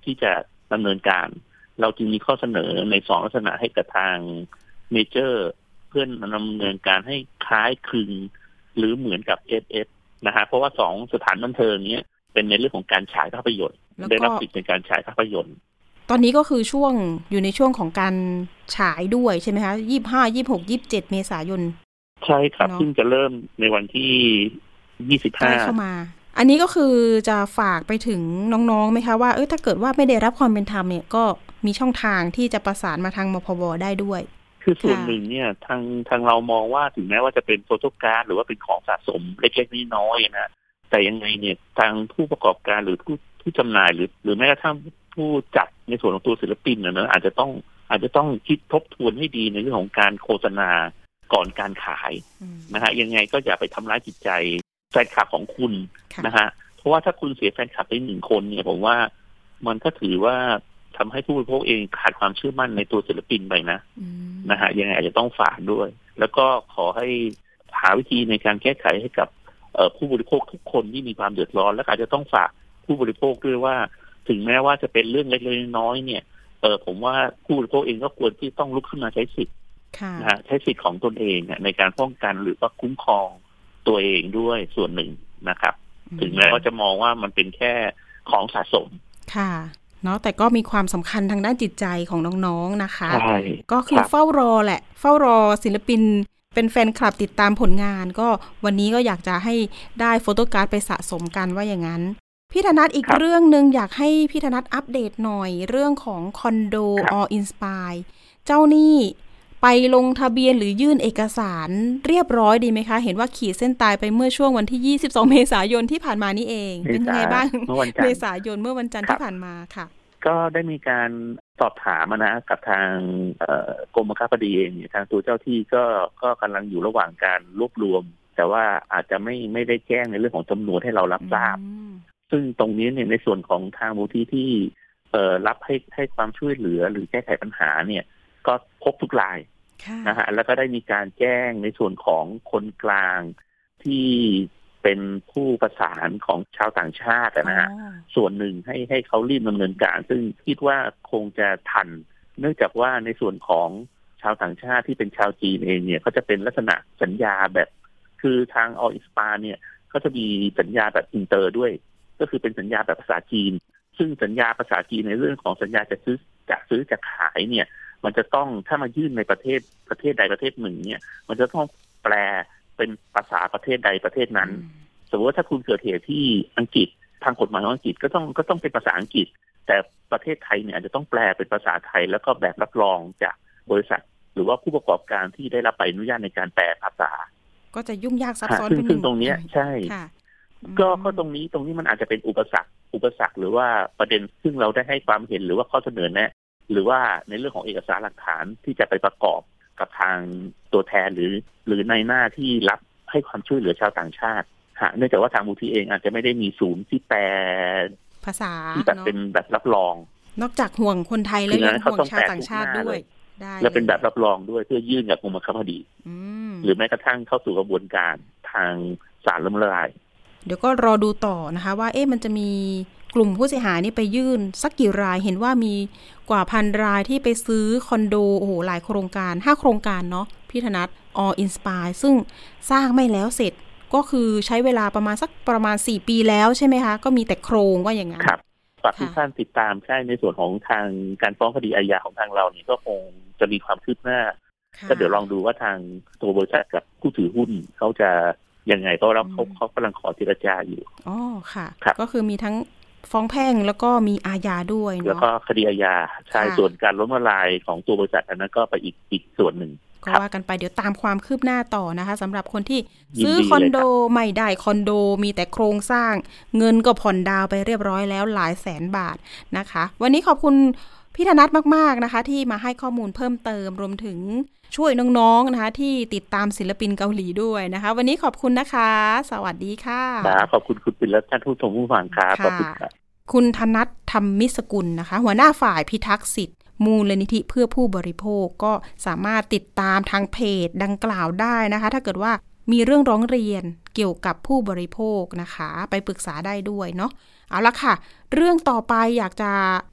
ที่จะดำเนินการเราจึงมีข้อเสนอในสองลักษณะให้กับทางเมเจอร์เพื่อนดำเนินการให้คล้ายคลึงหรือเหมือนกับ เอส เอส นะฮะเพราะว่าสองสถานบันเทิงนี้เป็นในเรื่องของการฉายภาพยนตร์ได้รับสิทธิ์ในการฉายภาพยนตร์ตอนนี้ก็คือช่วงอยู่ในช่วงของการฉายด้วยใช่ไหมคะยี่สิบห้า ยี่สิบหก ยี่สิบเจ็ดเมษายนใช่ครับซึ่งจะเริ่มในวันที่ยี่สิบห้าเข้ามาอันนี้ก็คือจะฝากไปถึงน้องๆไหมคะว่าเออถ้าเกิดว่าไม่ได้รับความเป็นธรรมเนี่ยก็มีช่องทางที่จะประสานมาทางมพบได้ด้วยคือส่วนหนึ่งเนี่ยทางทางเรามองว่าถึงแม้ว่าจะเป็นโฟโต้การ์ดหรือว่าเป็นของสะสมเล็กๆน้อยๆนะแต่ยังไงเนี่ยทางผู้ประกอบการหรือผู้ผู้จำหน่ายหรือหรือแม้กระทั่งผู้จัดในส่วนของตัวศิลปินนะนะอาจจะต้องอาจจะต้องคิดทบทวนให้ดีในเรื่องของการโฆษณาก่อนการขายนะฮะยังไงก็อย่าไปทำร้ายจิตใจแฟนคลับของคุณนะฮะเพราะว่าถ้าคุณเสียแฟนคลับไปหนึ่งคนเนี่ยผมว่ามันก็ถือว่าทำให้ผู้บริโภคเองขาดความเชื่อมั่นในตัวศิลปินไปนะนะฮะยังไงอาจจะต้องฝากด้วยแล้วก็ขอให้หาวิธีในการแก้ไขให้กับผู้บริโภคทุกคนที่มีความเดือดร้อนและอาจจะต้องฝากผู้บริโภคด้วยว่าถึงแม้ว่าจะเป็นเรื่องเล็กๆน้อยๆเนี่ยเออผมว่าผู้บริโภคเองก็ควรที่ต้องลุกขึ้นมาใช้สิทธิ์นะฮะใช้สิทธิ์ของตนเองในการป้องกันหรือว่าคุ้มครองตัวเองด้วยส่วนหนึ่งนะครับถึงแม้ว่าจะมองว่ามันเป็นแค่ของสะสมค่ะเนาะแต่ก็มีความสำคัญทางด้านจิตใจของน้องๆนะคะใช่ก็คือเฝ้ารอแหละเฝ้ารอศิลปินเป็นแฟนคลับติดตามผลงานก็วันนี้ก็อยากจะให้ได้โฟโต้การ์ดไปสะสมกันว่าอย่างนั้นพี่ธนัทอีกเรื่องนึงอยากให้พี่ธนัทอัปเดตหน่อยเรื่องของคอนโด All Inspire เจ้านี่ไปลงทะเบียนหรือยื่นเอกสารเรียบร้อยดีไหมคะเห็นว่าขีดเส้นตายไปเมื่อช่วงวันที่ยี่สิบสองเมษายนที่ผ่านมานี่เองเป็นยังไงบ้างเมษายนเมื่อวันจันทร์ที่ผ่านมาค่ะก็ได้มีการสอบถามนะกับทางกรมบังคับคดีเองทางตัวเจ้าที่ก็ก็กำลังอยู่ระหว่างการรวบรวมแต่ว่าอาจจะไม่ไม่ได้แจ้งในเรื่องของจำนวนให้เรารับทราบซึ่งตรงนี้เนี่ยในส่วนของทางมูลที่ที่รับให้ให้ความช่วยเหลือหรือแก้ไขปัญหาเนี่ยก็พบทุกรายนะฮะแล้วก็ได้มีการแจ้งในส่วนของคนกลางที่เป็นผู้ประสานของชาวต่างชาตินะฮะส่วนหนึ่งให้ให้เขารีบดำเนินการซึ่งคิดว่าคงจะทันเนื่องจากว่าในส่วนของชาวต่างชาติที่เป็นชาวจีนเองเนี่ยก็จะเป็นลักษณะสัญญาแบบคือทาง All Inspire เนี่ยก็จะมีสัญญาแบบอินเตอร์ด้วยก็คือเป็นสัญญาแบบภาษาจีนซึ่งสัญญาภาษาจีนในเรื่องของสัญญาจะซื้อจะซื้อจะขายเนี่ยมันจะต้องถ้ามายื่นในประเทศประเทศใดประเทศหนึ่งเนี่ยมันจะต้องแปลเป็นภาษาประเทศใดประเทศนั้นสมมติว่าถ้าคุณเกิดเหตุที่อังกฤษทางกฎหมายของอังกฤษก็ต้องก็ต้องเป็นภาษาอังกฤษแต่ประเทศไทยเนี่ยอาจจะต้องแปลเป็นภาษาไทยแล้วก็แบบรับรองจากบริษัทหรือว่าผู้ประกอบการที่ได้รับใบอนุญาตในการแปลภาษาก็จะยุ่งยากซับซ้อนซึ่งตรงนี้ใช่ก็ก็ตรงนี้ตรงนี้มันอาจจะเป็นอุปสรรคอุปสรรคหรือว่าประเด็นซึ่งเราได้ให้ความเห็นหรือว่าข้อเสนอแนะหรือว่าในเรื่องของเอกสารหลักฐานที่จะไปประกอบกับทางตัวแทนหรือหรือในหน้าที่รับให้ความช่วยเหลือชาวต่างชาติเนื่องจากว่าทางมูลที่เองอาจจะไม่ได้มีศูนย์ที่แปลภาษาที่แบบเป็นแบบรับรองนอกจากห่วงคนไทยแล้วยังห่วงชาวต่างชาติด้วยได้และเป็นแบบรับรองด้วยเพื่อยื่นกับกรมบังคับคดีหรือแม้กระทั่งเข้าสู่กระบวนการทางศาลล้มละลายเดี๋ยวก็รอดูต่อนะคะว่าเอ๊ะมันจะมีกลุ่มผู้เสียหายนี่ไปยื่นสักกี่รายเห็นว่ามีกว่าพันรายที่ไปซื้อคอนโดโอ้โหหลายโครงการห้าโครงการเนาะพี่ธนัท All Inspire ซึ่งสร้างไม่แล้วเสร็จก็คือใช้เวลาประมาณสักประมาณสี่ปีแล้วใช่ไหมคะก็มีแต่โครงว่าอย่างนั้นครับฝากทุกท่านติดตามใช่ในส่วนของทางการฟ้องคดีอาญาของทางเราเนี่ยก็คงจะมีความคืบหน้าก็เดี๋ยวลองดูว่าทางตัวบริษัทกับผู้ถือหุ้นเขาจะยังไงเพราะเราเขาเขากำลังขอเจรจาอยู่อ๋อค่ะก็คือมีทั้งฟ้องแพ่งแล้วก็มีอาญาด้วยเนาะแล้วก็คดีอาญาใช่ส่วนการล้มละลายของตัวบริษัทอันนั้นก็ไปอีกอีกส่วนหนึ่งก็ว่ากันไปเดี๋ยวตามความคืบหน้าต่อนะคะสำหรับคนที่ซื้อคอนโดไม่ได้คอนโดมีแต่โครงสร้างเงินก็ผ่อนดาวไปเรียบร้อยแล้วหลายแสนบาทนะคะวันนี้ขอบคุณพี่ธนัทมากๆนะคะที่มาให้ข้อมูลเพิ่มเติมรวมถึงช่วยน้องๆนะคะที่ติดตามศิลปินเกาหลีด้วยนะคะวันนี้ขอบคุณนะคะสวัสดีค่ะขอบคุณคุณปิ่นและท่านผู้ชมผู้ฟังครับขอบคุณครับคุณธนัทธรรมมิสกุลนะคะหัวหน้าฝ่ายพิทักษ์สิทธิมูลนิธิเพื่อผู้บริโภคก็สามารถติดตามทางเพจดังกล่าวได้นะคะถ้าเกิดว่ามีเรื่องร้องเรียนเกี่ยวกับผู้บริโภคนะคะไปปรึกษาได้ด้วยเนาะเอาละค่ะเรื่องต่อไปอยากจะ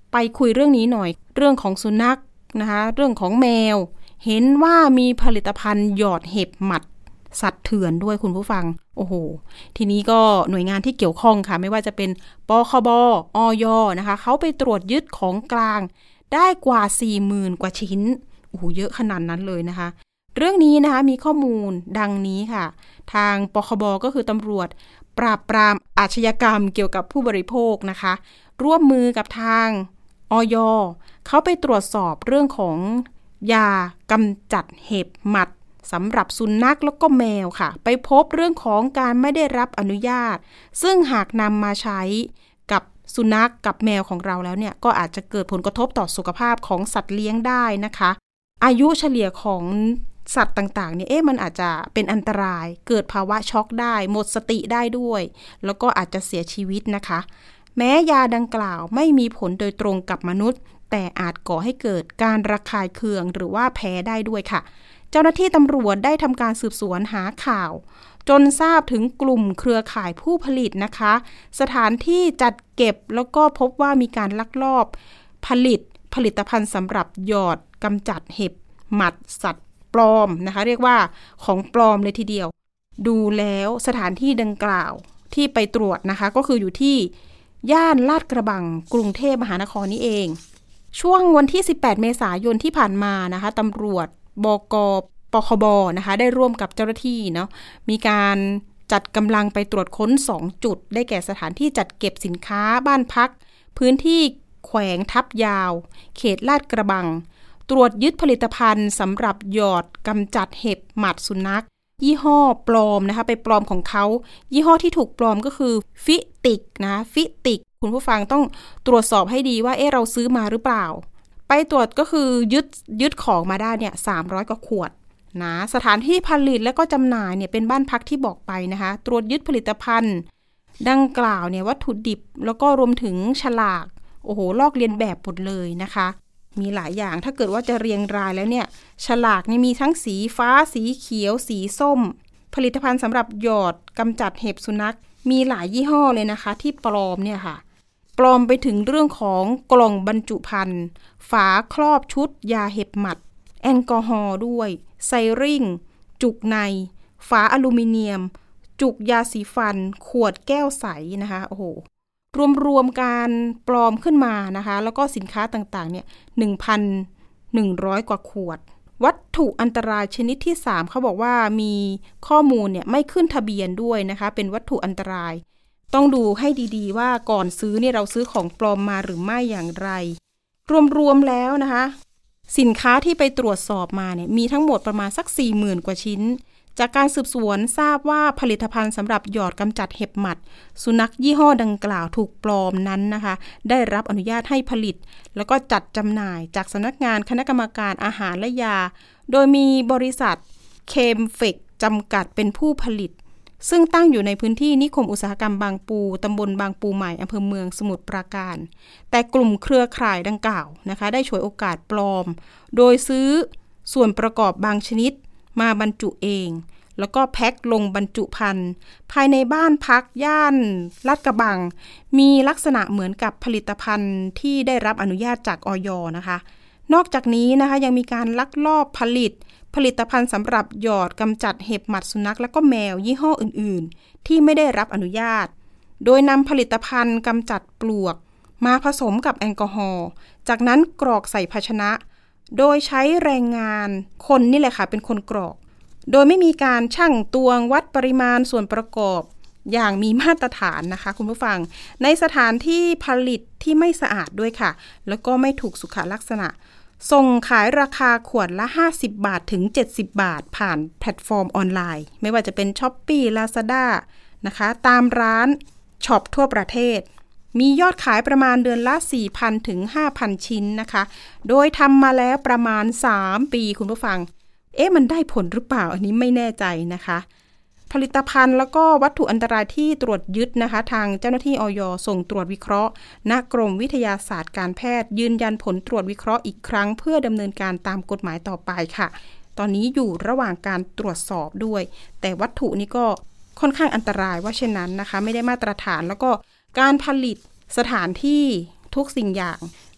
ไปคุยเรื่องนี้หน่อยเรื่องของสุนัขนะคะเรื่องของแมวเห็นว่ามีผลิตภัณฑ์หยอดเห็บหมัดสัตว์เถื่อนด้วยคุณผู้ฟังโอ้โหทีนี้ก็หน่วยงานที่เกี่ยวข้องค่ะไม่ว่าจะเป็นปคบ อย.นะคะเขาไปตรวจยึดของกลางได้กว่า สี่หมื่น กว่าชิ้นโอ้โหเยอะขนาดนั้นเลยนะคะเรื่องนี้นะคะมีข้อมูลดังนี้ค่ะทางปคบก็คือตำรวจปราบปรามอาชญากรรมเกี่ยวกับผู้บริโภคนะคะร่วมมือกับทางอย.เขาไปตรวจสอบเรื่องของยากำจัดเห็บหมัดสำหรับสุนัขแล้วก็แมวค่ะไปพบเรื่องของการไม่ได้รับอนุญาตซึ่งหากนำมาใช้กับสุนัขกับแมวของเราแล้วเนี่ยก็อาจจะเกิดผลกระทบต่อสุขภาพของสัตว์เลี้ยงได้นะคะอายุเฉลี่ยของสัตว์ต่างๆเนี่ยเอ๊ะมันอาจจะเป็นอันตรายเกิดภาวะช็อกได้หมดสติได้ด้วยแล้วก็อาจจะเสียชีวิตนะคะแม้ยาดังกล่าวไม่มีผลโดยตรงกับมนุษย์แต่อาจก่อให้เกิดการระคายเคืองหรือว่าแพ้ได้ด้วยค่ะเจ้าหน้าที่ตำรวจได้ทำการสืบสวนหาข่าวจนทราบถึงกลุ่มเครือข่ายผู้ผลิตนะคะสถานที่จัดเก็บแล้วก็พบว่ามีการลักลอบผลิตผลิตภัณฑ์สำหรับหยอดกำจัดเห็บหมัดสัตว์ปลอมนะคะเรียกว่าของปลอมเลยทีเดียวดูแล้วสถานที่ดังกล่าวที่ไปตรวจนะคะก็คืออยู่ที่ย่านลาดกระบังกรุงเทพมหานครนี้เองช่วงวันที่สิบแปดเมษายนที่ผ่านมานะคะตำรวจบก.ปคบ.นะคะได้ร่วมกับเจ้าหน้าที่เนาะมีการจัดกำลังไปตรวจค้นสองจุดได้แก่สถานที่จัดเก็บสินค้าบ้านพักพื้นที่แขวงทับยาวเขตลาดกระบังตรวจยึดผลิตภัณฑ์สำหรับหยอดกำจัดเห็บหมัดสุนัขยี่ห้อปลอมนะคะไปปลอมของเขายี่ห้อที่ถูกปลอมก็คือฟิติกนะฟิติกคุณผู้ฟังต้องตรวจสอบให้ดีว่าเอ๊ะเราซื้อมาหรือเปล่าไปตรวจก็คือยึดยึดของมาได้เนี่ยสามร้อยกว่าขวดนะสถานที่ผลิตและก็จำหน่ายเนี่ยเป็นบ้านพักที่บอกไปนะคะตรวจยึดผลิตภัณฑ์ดังกล่าวเนี่ยวัตถุดิบแล้วก็รวมถึงฉลากโอ้โหลอกเลียนแบบหมดเลยนะคะมีหลายอย่างถ้าเกิดว่าจะเรียงรายแล้วเนี่ยฉลากนี่มีทั้งสีฟ้าสีเขียวสีส้มผลิตภัณฑ์สำหรับหยอดกำจัดเห็บสุนัขมีหลายยี่ห้อเลยนะคะที่ปลอมเนี่ยค่ะปลอมไปถึงเรื่องของกล่องบรรจุภัณฑ์ฝาครอบชุดยาเห็บหมัดแอลกอฮอล์ด้วยไซริงจุกในฝาอลูมิเนียมจุกยาสีฟันขวดแก้วใสนะคะโอ้โหรวมๆการปลอมขึ้นมานะคะแล้วก็สินค้าต่างๆเนี่ย หนึ่งพันหนึ่งร้อย กว่าขวดวัตถุอันตรายชนิดที่สามเขาบอกว่ามีข้อมูลเนี่ยไม่ขึ้นทะเบียนด้วยนะคะเป็นวัตถุอันตรายต้องดูให้ดีๆว่าก่อนซื้อเนี่ยเราซื้อของปลอมมาหรือไม่อย่างไรรวมๆแล้วนะคะสินค้าที่ไปตรวจสอบมาเนี่ยมีทั้งหมดประมาณสัก สี่หมื่น กว่าชิ้นจากการสืบสวนทราบว่าผลิตภัณฑ์สำหรับหยอดกำจัดเห็บหมัดสุนัขยี่ห้อดังกล่าวถูกปลอมนั้นนะคะได้รับอนุญาตให้ผลิตแล้วก็จัดจำหน่ายจากสำนักงานคณะกรรมการอาหารและยาโดยมีบริษัทเคมเฟกจำกัดเป็นผู้ผลิตซึ่งตั้งอยู่ในพื้นที่นิคมอุตสาหกรรมบางปูตำบลบางปูใหม่อำเภอเมืองสมุทรปราการแต่กลุ่มเครือข่ายดังกล่าวนะคะได้ฉวยโอกาสปลอมโดยซื้อส่วนประกอบบางชนิดมาบรรจุเองแล้วก็แพ็คลงบรรจุภัณฑ์ภายในบ้านพักย่านลาดกระบังมีลักษณะเหมือนกับผลิตภัณฑ์ที่ได้รับอนุญาตจากอย.นะคะนอกจากนี้นะคะยังมีการลักลอบผลิตผลิตภัณฑ์สำหรับหยอดกำจัดเห็บหมัดสุนัขและก็แมวยี่ห้ออื่นๆที่ไม่ได้รับอนุญาตโดยนำผลิตภัณฑ์กำจัดปลวกมาผสมกับแอลกอฮอล์จากนั้นกรอกใส่ภาชนะโดยใช้แรงงานคนนี่แหละค่ะเป็นคนกรอกโดยไม่มีการชั่งตวงวัดปริมาณส่วนประกอบอย่างมีมาตรฐานนะคะคุณผู้ฟังในสถานที่ผลิตที่ไม่สะอาดด้วยค่ะแล้วก็ไม่ถูกสุขลักษณะส่งขายราคาขวดละห้าสิบบาทถึงเจ็ดสิบบาทผ่านแพลตฟอร์มออนไลน์ไม่ว่าจะเป็น Shopee Lazada นะคะตามร้านช็อปทั่วประเทศมียอดขายประมาณเดือนละ สี่พัน ถึง ห้าพัน ชิ้นนะคะโดยทำมาแล้วประมาณสามปีคุณผู้ฟังเอ๊ะมันได้ผลหรือเปล่าอันนี้ไม่แน่ใจนะคะผลิตภัณฑ์แล้วก็วัตถุอันตรายที่ตรวจยึดนะคะทางเจ้าหน้าที่อย.ส่งตรวจวิเคราะห์ณกรมวิทยาศาสตร์การแพทย์ยืนยันผลตรวจวิเคราะห์อีกครั้งเพื่อดำเนินการตามกฎหมายต่อไปค่ะตอนนี้อยู่ระหว่างการตรวจสอบด้วยแต่วัตถุนี้ก็ค่อนข้างอันตรายว่าเช่นนั้นนะคะไม่ได้มาตรฐานแล้วก็การผลิตสถานที่ทุกสิ่งอย่าง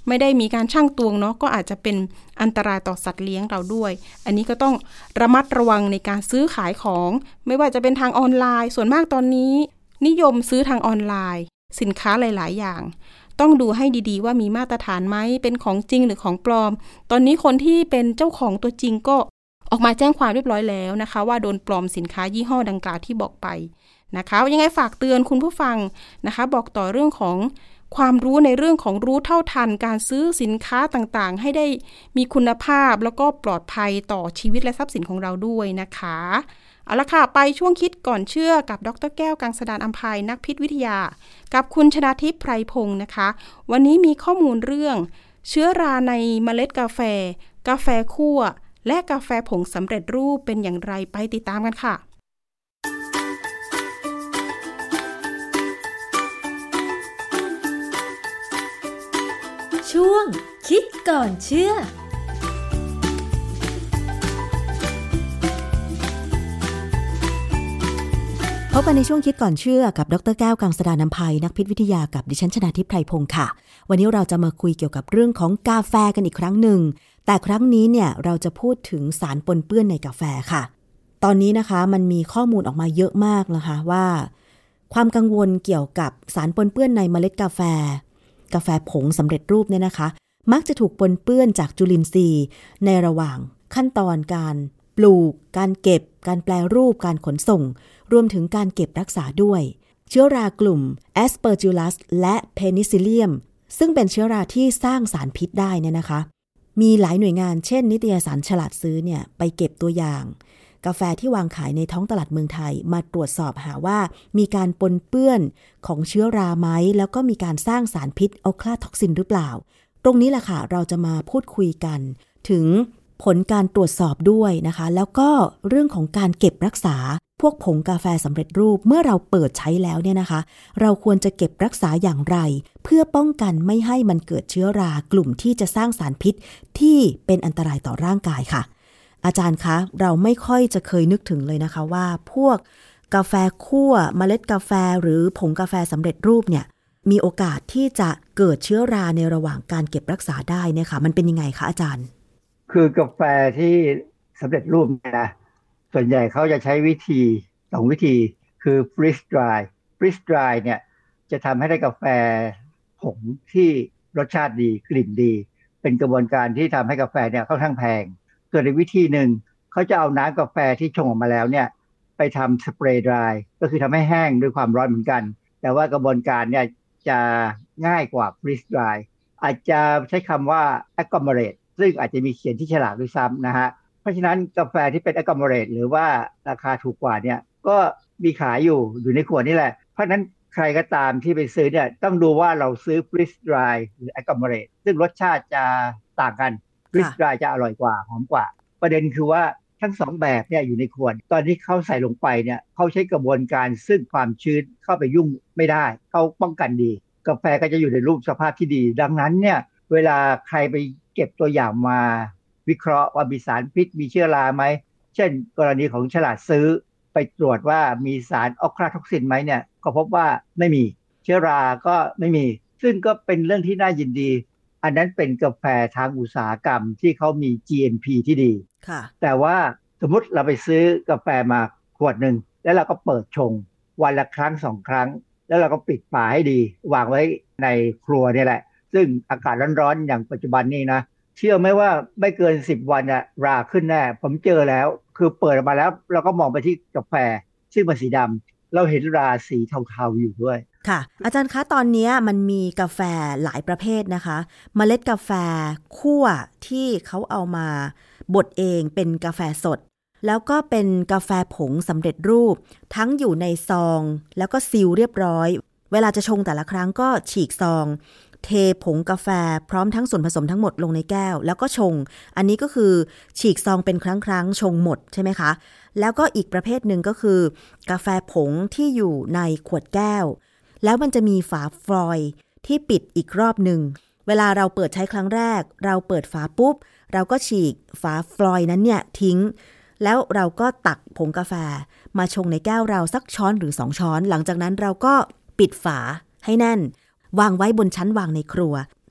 ไม่ได้มีการชั่งตวงเนาะก็อาจจะเป็นอันตรายต่อสัตว์เลี้ยงเราด้วยอันนี้ก็ต้องระมัดระวังในการซื้อขายของไม่ว่าจะเป็นทางออนไลน์ส่วนมากตอนนี้นิยมซื้อทางออนไลน์สินค้าหลายๆอย่างต้องดูให้ดีๆว่ามีมาตรฐานไหมเป็นของจริงหรือของปลอมตอนนี้คนที่เป็นเจ้าของตัวจริงก็ออกมาแจ้งความเรียบร้อยแล้วนะคะว่าโดนปลอมสินค้ายี่ห้อดังกล่าวที่บอกไปนะคะยังไงฝากเตือนคุณผู้ฟังนะคะบอกต่อเรื่องของความรู้ในเรื่องของรู้เท่าทันการซื้อสินค้าต่างๆให้ได้มีคุณภาพแล้วก็ปลอดภัยต่อชีวิตและทรัพย์สินของเราด้วยนะคะเอาละค่ะไปช่วงคิดก่อนเชื่อกับดร.แก้วกังสดาลอำไพนักพิษวิทยากับคุณชนาทิพย์ไพรพงศ์นะคะวันนี้มีข้อมูลเรื่องเชื้อราในเมล็ดกาแฟกาแฟคั่วและกาแฟผงสำเร็จรูปเป็นอย่างไรไปติดตามกันค่ะช่วงคิดก่อนเชื่อพบกันในช่วงคิดก่อนเชื่อกับดร.แก้วกังสดาลอำไพนักพิษวิทยากับดิฉันชนาทิพย์ไพรพงศ์ค่ะวันนี้เราจะมาคุยเกี่ยวกับเรื่องของกาแฟกันอีกครั้งหนึ่งแต่ครั้งนี้เนี่ยเราจะพูดถึงสารปนเปื้อนในกาแฟค่ะตอนนี้นะคะมันมีข้อมูลออกมาเยอะมากนะคะว่าความกังวลเกี่ยวกับสารปนเปื้อนในเมล็ดกาแฟกาแฟผงสำเร็จรูปเนี่ยนะคะมักจะถูกปนเปื้อนจากจุลินทรีย์ในระหว่างขั้นตอนการปลูกการเก็บการแปรรูปการขนส่งรวมถึงการเก็บรักษาด้วยเชื้อรากลุ่ม Aspergillus และ Penicillium ซึ่งเป็นเชื้อราที่สร้างสารพิษได้เนี่ยนะคะมีหลายหน่วยงานเช่นนิตยสารฉลาดซื้อเนี่ยไปเก็บตัวอย่างกาแฟที่วางขายในท้องตลาดเมืองไทยมาตรวจสอบหาว่ามีการปนเปื้อนของเชื้อราไหมแล้วก็มีการสร้างสารพิษอัลคลาท็อกซินหรือเปล่าตรงนี้แหละค่ะเราจะมาพูดคุยกันถึงผลการตรวจสอบด้วยนะคะแล้วก็เรื่องของการเก็บรักษาพวกผงกาแฟสำเร็จรูปเมื่อเราเปิดใช้แล้วเนี่ยนะคะเราควรจะเก็บรักษาอย่างไรเพื่อป้องกันไม่ให้มันเกิดเชื้อรากลุ่มที่จะสร้างสารพิษที่เป็นอันตรายต่อร่างกายค่ะอาจารย์คะเราไม่ค่อยจะเคยนึกถึงเลยนะคะว่าพวกกาแฟคั่วเมล็ดกาแฟหรือผงกาแฟสำเร็จรูปเนี่ยมีโอกาสที่จะเกิดเชื้อราในระหว่างการเก็บรักษาได้เนี่ยค่ะมันเป็นยังไงคะอาจารย์คือกาแฟที่สำเร็จรูปเนี่ยนะส่วนใหญ่เขาจะใช้วิธีสองวิธีคือ freeze dry freeze dry เนี่ยจะทำให้ได้กาแฟผงที่รสชาติดีกลิ่นดีเป็นกระบวนการที่ทำให้กาแฟเนี่ยค่อนข้างแพงส่วนอีกวิธีหนึ่งเขาจะเอาน้ำกาแฟที่ชงออกมาแล้วเนี่ยไปทำ spray dry ก็คือทำให้แห้งด้วยความร้อนเหมือนกันแต่ว่ากระบวนการเนี่ยจะง่ายกว่า freeze dry อาจจะใช้คำว่า agglomerate ซึ่งอาจจะมีเขียนที่ฉลากด้วยซ้ำนะฮะเพราะฉะนั้นกาแฟที่เป็น agglomerate หรือว่าราคาถูกกว่าเนี่ยก็มีขายอยู่อยู่ในขวดนี่แหละเพราะฉะนั้นใครก็ตามที่ไปซื้อเนี่ยต้องดูว่าเราซื้อ freeze dry หรือ agglomerate ซึ่งรสชาติจะต่างกัน freeze dry จะอร่อยกว่าหอมกว่าประเด็นคือว่าทั้งสองแบบเนี่ยอยู่ในขวดตอนที่เขาใส่ลงไปเนี่ยเขาใช้กระบวนการซึ่งความชื้นเข้าไปยุ่งไม่ได้เขาป้องกันดีกาแฟก็จะอยู่ในรูปสภาพที่ดีดังนั้นเนี่ยเวลาใครไปเก็บตัวอย่างมาวิเคราะห์ว่ามีสารพิษมีเชื้อราไหมเช่นกรณีของฉลาดซื้อไปตรวจว่ามีสารอัลคลาท็อกซินไหมเนี่ยก็พบว่าไม่มีเชื้อราก็ไม่มีซึ่งก็เป็นเรื่องที่น่ายินดีอันนั้นเป็นกาแฟทางอุตสาหกรรมที่เขามี จี เอ็ม พี ที่ดีแต่ว่าสมมุติเราไปซื้อกาแฟมาขวดหนึ่งแล้วเราก็เปิดชงวันละครั้งสองครั้งแล้วเราก็ปิดฝาให้ดีวางไว้ในครัวนี่แหละซึ่งอากาศร้อนๆอย่างปัจจุบันนี้นะเชื่อไหมว่าไม่เกินสิบวันอะราขึ้นแน่ผมเจอแล้วคือเปิดออกมาแล้วเราก็มองไปที่กาแฟซึ่งมันสีดำเราเห็นราสีเทาๆอยู่ด้วยค่ะอาจารย์คะตอนนี้มันมีกาแฟหลายประเภทนะคะเมล็ดกาแฟคั่วที่เขาเอามาบดเองเป็นกาแฟสดแล้วก็เป็นกาแฟผงสำเร็จรูปทั้งอยู่ในซองแล้วก็ซีลเรียบร้อยเวลาจะชงแต่ละครั้งก็ฉีกซองเทผงกาแฟพร้อมทั้งส่วนผสมทั้งหมดลงในแก้วแล้วก็ชงอันนี้ก็คือฉีกซองเป็นครั้งๆชงหมดใช่ไหมคะแล้วก็อีกประเภทหนึ่งก็คือกาแฟผงที่อยู่ในขวดแก้วแล้วมันจะมีฝาฟอยล์ที่ปิดอีกรอบหนึ่งเวลาเราเปิดใช้ครั้งแรกเราเปิดฝาปุ๊บเราก็ฉีกฝาฟอยล์นั้นเนี่ยทิ้งแล้วเราก็ตักผงกาแฟมาชงในแก้วเราสักช้อนหรือสองช้อนหลังจากนั้นเราก็ปิดฝาให้แน่นวางไว้บนชั้นวางในครัว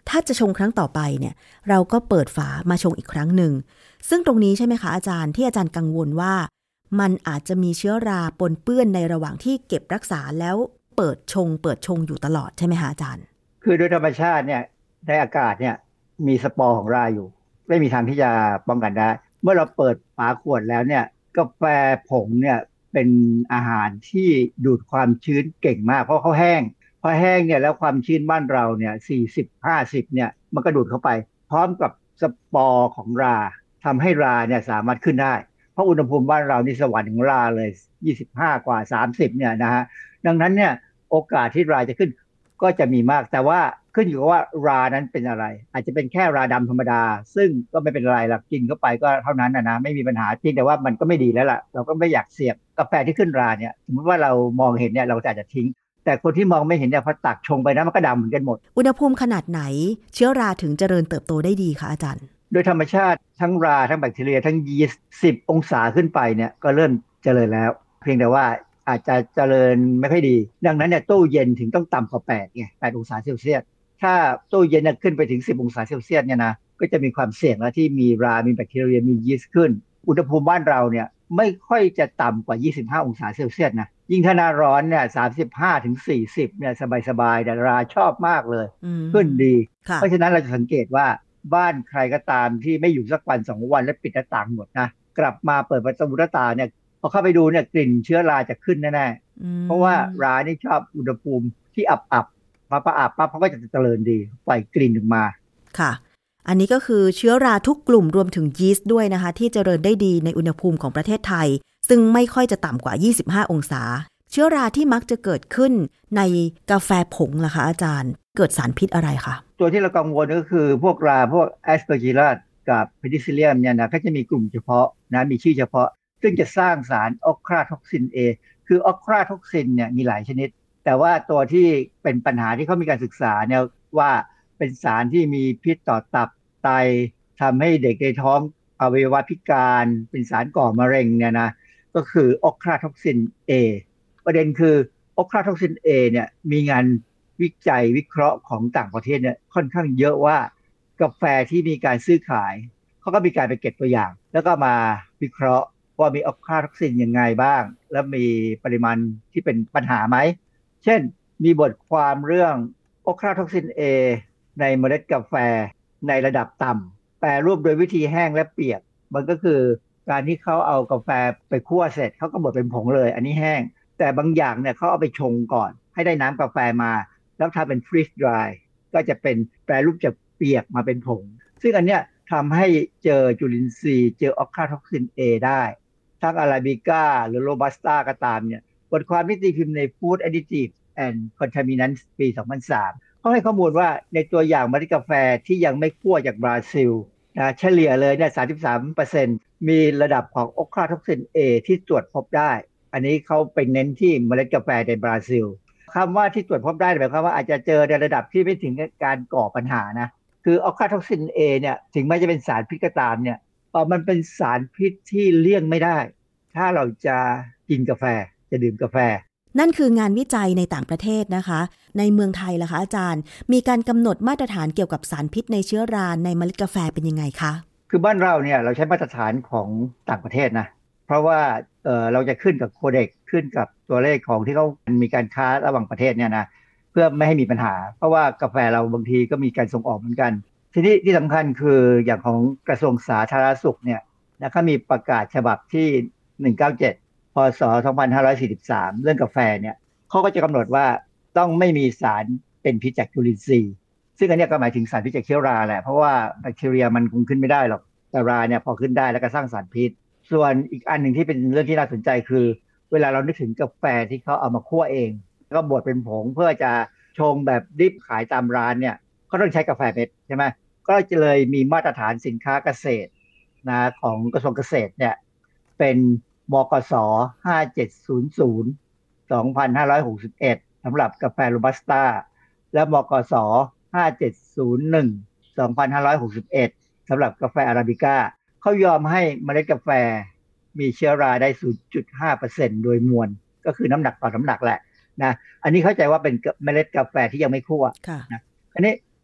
ถ้าจะชงครั้งต่อไปเนี่ยเราก็เปิดฝามาชงอีกครั้งหนึ่งซึ่งตรงนี้ใช่ไหมคะอาจารย์ที่อาจารย์กังวลว่ามันอาจจะมีเชื้อราปนเปื้อนในระหว่างที่เก็บรักษาแล้วเปิดชงเปิดชงอยู่ตลอดใช่ไหมคะอาจารย์คือโดยธรรมชาติเนี่ยในอากาศเนี่ยมีสปอร์ของราอยู่ไม่มีทางที่จะป้องกันได้เมื่อเราเปิดฝาขวดแล้วเนี่ยกาแฟผงเนี่ยเป็นอาหารที่ดูดความชื้นเก่งมากเพราะเขาแห้งพอแห้งเนี่ยแล้วความชื้นบ้านเราเนี่ยสี่สิบ ห้าสิบเนี่ยมันก็ดูดเข้าไปพร้อมกับสปอร์ของราทำให้ราเนี่ยสามารถขึ้นได้เพราะอุณหภูมิบ้านเรานี่สวรรค์ของราเลยยี่สิบห้ากว่าสามสิบเนี่ยนะฮะดังนั้นเนี่ยโอกาสที่ราจะขึ้นก็จะมีมากแต่ว่าขึ้นอยู่กับว่ารานั้นเป็นอะไรอาจจะเป็นแค่ราดำธรรมดาซึ่งก็ไม่เป็นไรหรอกกินเข้าไปก็เท่านั้นนะนะไม่มีปัญหาจริงแต่ว่ามันก็ไม่ดีแล้วล่ะเราก็ไม่อยากเสี่ยงกาแฟที่ขึ้นราเนี่ยสมมติว่าเรามองเห็นเนี่ยเราอาจจะทิ้งแต่คนที่มองไม่เห็นเนี่ยพอตักชงไปนะมันก็ดำเหมือนกันหมดอุณหภูมิขนาดไหนเชื้อราถึงเจริญเติบโตได้ดีคะอาจารย์โดยธรรมชาติทั้งราทั้งแบคทีเรียทั้งยีสต์สิบองศาขึ้นไปเนี่ยก็เริ่มเจริญแล้วเพียงแต่ว่าอาจจะเจริญไม่ค่อยดีดังนั้นเนี่ยตู้เย็นถึงต้องต่ำกว่าแปดไงแปดองศาเซลเซียสถ้าตู้เย็นขึ้นไปถึงสิบองศาเซลเซียสเนี่ยนะก็จะมีความเสี่ยงแล้วที่มีรามีแบคทีเรียมียีสต์ขึ้นอุณหภูมิบ้านเราเนี่ยไม่ค่อยจะต่ำกว่ายี่สิบห้าองศาเซลเซียสนะยิ่งถ้าหน้าร้อนเนี่ยสามสิบห้าถึงสี่สิบเนี่ยสบายๆแต่ราชอบมากเลยขึ้นดีเพราะฉะนั้นเราจะสังเกตว่าบ้านใครก็ตามที่ไม่อยู่สักวันสองวันแล้วปิดหน้าต่างหมดนะกลับมาเปิดประตูหน้าต่างเนี่ยพอเข้าไปดูเนี่ยกลิ่นเชื้อราจะขึ้นแน่ๆเพราะว่ารานี่ชอบอุณหภูมิที่อับๆพอประอับปั๊บเขาก็จะเจริญดีปล่อยกลิ่นออกมาค่ะอันนี้ก็คือเชื้อราทุกกลุ่มรวมถึงยีสต์ด้วยนะคะที่เจริญได้ดีในอุณหภูมิของประเทศไทยซึ่งไม่ค่อยจะต่ำกว่ายี่สิบห้าองศาเชื้อราที่มักจะเกิดขึ้นในกาแฟผงล่ะคะอาจารย์เกิดสารพิษอะไรคะตัวที่เรากังวลก็คือพวกราพวกแอสเพอร์จิลัสกับเพนิซิลเลียมเนี่ยนะเขาจะมีกลุ่มเฉพาะนะมีชื่อเฉพาะซึ่งจะสร้างสารออกคราท็อกซิน A คือออกคราท็อกซินเนี่ยมีหลายชนิดแต่ว่าตัวที่เป็นปัญหาที่เขามีการศึกษาเนี่ยว่าเป็นสารที่มีพิษต่อตับไตทำให้เด็กในท้องอวัยวะพิการเป็นสารก่อมะเร็งเนี่ยนะก็คือออกคราท็อกซิน A ประเด็นคือออกคราท็อกซิน A เนี่ยมีงานวิจัยวิเคราะห์ของต่างประเทศเนี่ยค่อนข้างเยอะว่ากาแฟที่มีการซื้อขายเขาก็มีการไปเก็บตัวอย่างแล้วก็มาวิเคราะห์ว่ามีออกคราท็อกซินยังไงบ้างและมีปริมาณที่เป็นปัญหาไหมเช่นมีบทความเรื่องออกคราท็อกซิน A ในเมล็ดกาแฟในระดับต่ำแปรรูปโดยวิธีแห้งและเปียกมันก็คือการที่เขาเอากาแฟไปคั่วเสร็จเขาก็บดเป็นผงเลยอันนี้แห้งแต่บางอย่างเนี่ยเขาเอาไปชงก่อนให้ได้น้ำกาแฟมาแล้วทำเป็นฟรีซดรายก็จะเป็นแปรรูปจากเปียกมาเป็นผงซึ่งอันเนี้ยทำให้เจอจุลินทรีย์เจอออกคราท็อกซิน A ได้ทั้งอาราบิก้าหรือโรบัสต้าก็ตามเนี่ยบทความที่ตีพิมพ์ใน Food Additives and Contaminants ปี สองพันสามเขาให้ข้อมูลว่าในตัวอย่างเมล็ดกาแฟที่ยังไม่คั่วจากบราซิลนะเฉลี่ยเลยเนี่ย สามสิบสามเปอร์เซ็นต์ มีระดับของออกคราท็อกซิน A ที่ตรวจพบได้อันนี้เขาไปเน้นที่เมล็ดกาแฟในบราซิลคำว่าที่ตรวจพบได้หมายความว่าอาจจะเจอในระดับที่ไม่ถึงการก่อปัญหานะคือออกคราท็อกซิน A เนี่ยถึงแม้จะเป็นสารพิษก็ตามเนี่ยมันเป็นสารพิษที่เลี่ยงไม่ได้ถ้าเราจะกินกาแฟจะดื่มกาแฟนั่นคืองานวิจัยในต่างประเทศนะคะในเมืองไทยล่ะคะอาจารย์มีการกำหนดมาตรฐานเกี่ยวกับสารพิษในเชื้อราในเมล็ดกาแฟเป็นยังไงคะคือบ้านเราเนี่ยเราใช้มาตรฐานของต่างประเทศนะเพราะว่าเอ่อเราจะขึ้นกับโคเด็กขึ้นกับตัวเลขของที่เขามีการค้าระหว่างประเทศเนี่ยนะเพื่อไม่ให้มีปัญหาเพราะว่ากาแฟเราบางทีก็มีการส่งออกเหมือนกันทีนี้ที่สำคัญคืออย่างของกระทรวงสาธารณสุขเนี่ยนะเขามีประกาศฉบับที่หนึ่งเก้าเจ็ดพ.ศ. สองพันห้าร้อยสี่สิบสามเรื่องกาแฟเนี่ยเขาก็จะกำหนดว่าต้องไม่มีสารเป็นพิษจากจุลินทรีย์ซึ่งอันนี้ก็หมายถึงสารพิษจากเชื้อราแหละเพราะว่าแบคทีเรียมันคงขึ้นไม่ได้หรอกแต่ราเนี่ยพอขึ้นได้แล้วก็สร้างสารพิษส่วนอีกอันหนึ่งที่เป็นเรื่องที่น่าสนใจคือเวลาเรานึกถึงกาแฟที่เขาเอามาคั่วเองก็บดเป็นผงเพื่อจะชงแบบดิบขายตามร้านเนี่ยเขาต้องใช้กาแฟเม็ดใช่ไหมก็จะเลยมีมาตรฐานสินค้าเกษตรนะของกระทรวงเกษตรเนี่ยเป็นมกสห้าเจ็ดศูนย์ศูนย์ สองพันห้าร้อยหกสิบเอ็ดสำหรับกาแฟโรบัสต้าและมกสห้าเจ็ดศูนย์หนึ่ง สองพันห้าร้อยหกสิบเอ็ดสำหรับกาแฟอาราบิก้าเขายอมให้เมล็ดกาแฟมีเชื้อราได้ ศูนย์จุดห้าเปอร์เซ็นต์ โดยมวลก็คือน้ำหนักต่อน้ำหนักแหละนะอันนี้เข้าใจว่าเป็นเมล็ดกาแฟที่ยังไม่คั่วนะอันนี้ถ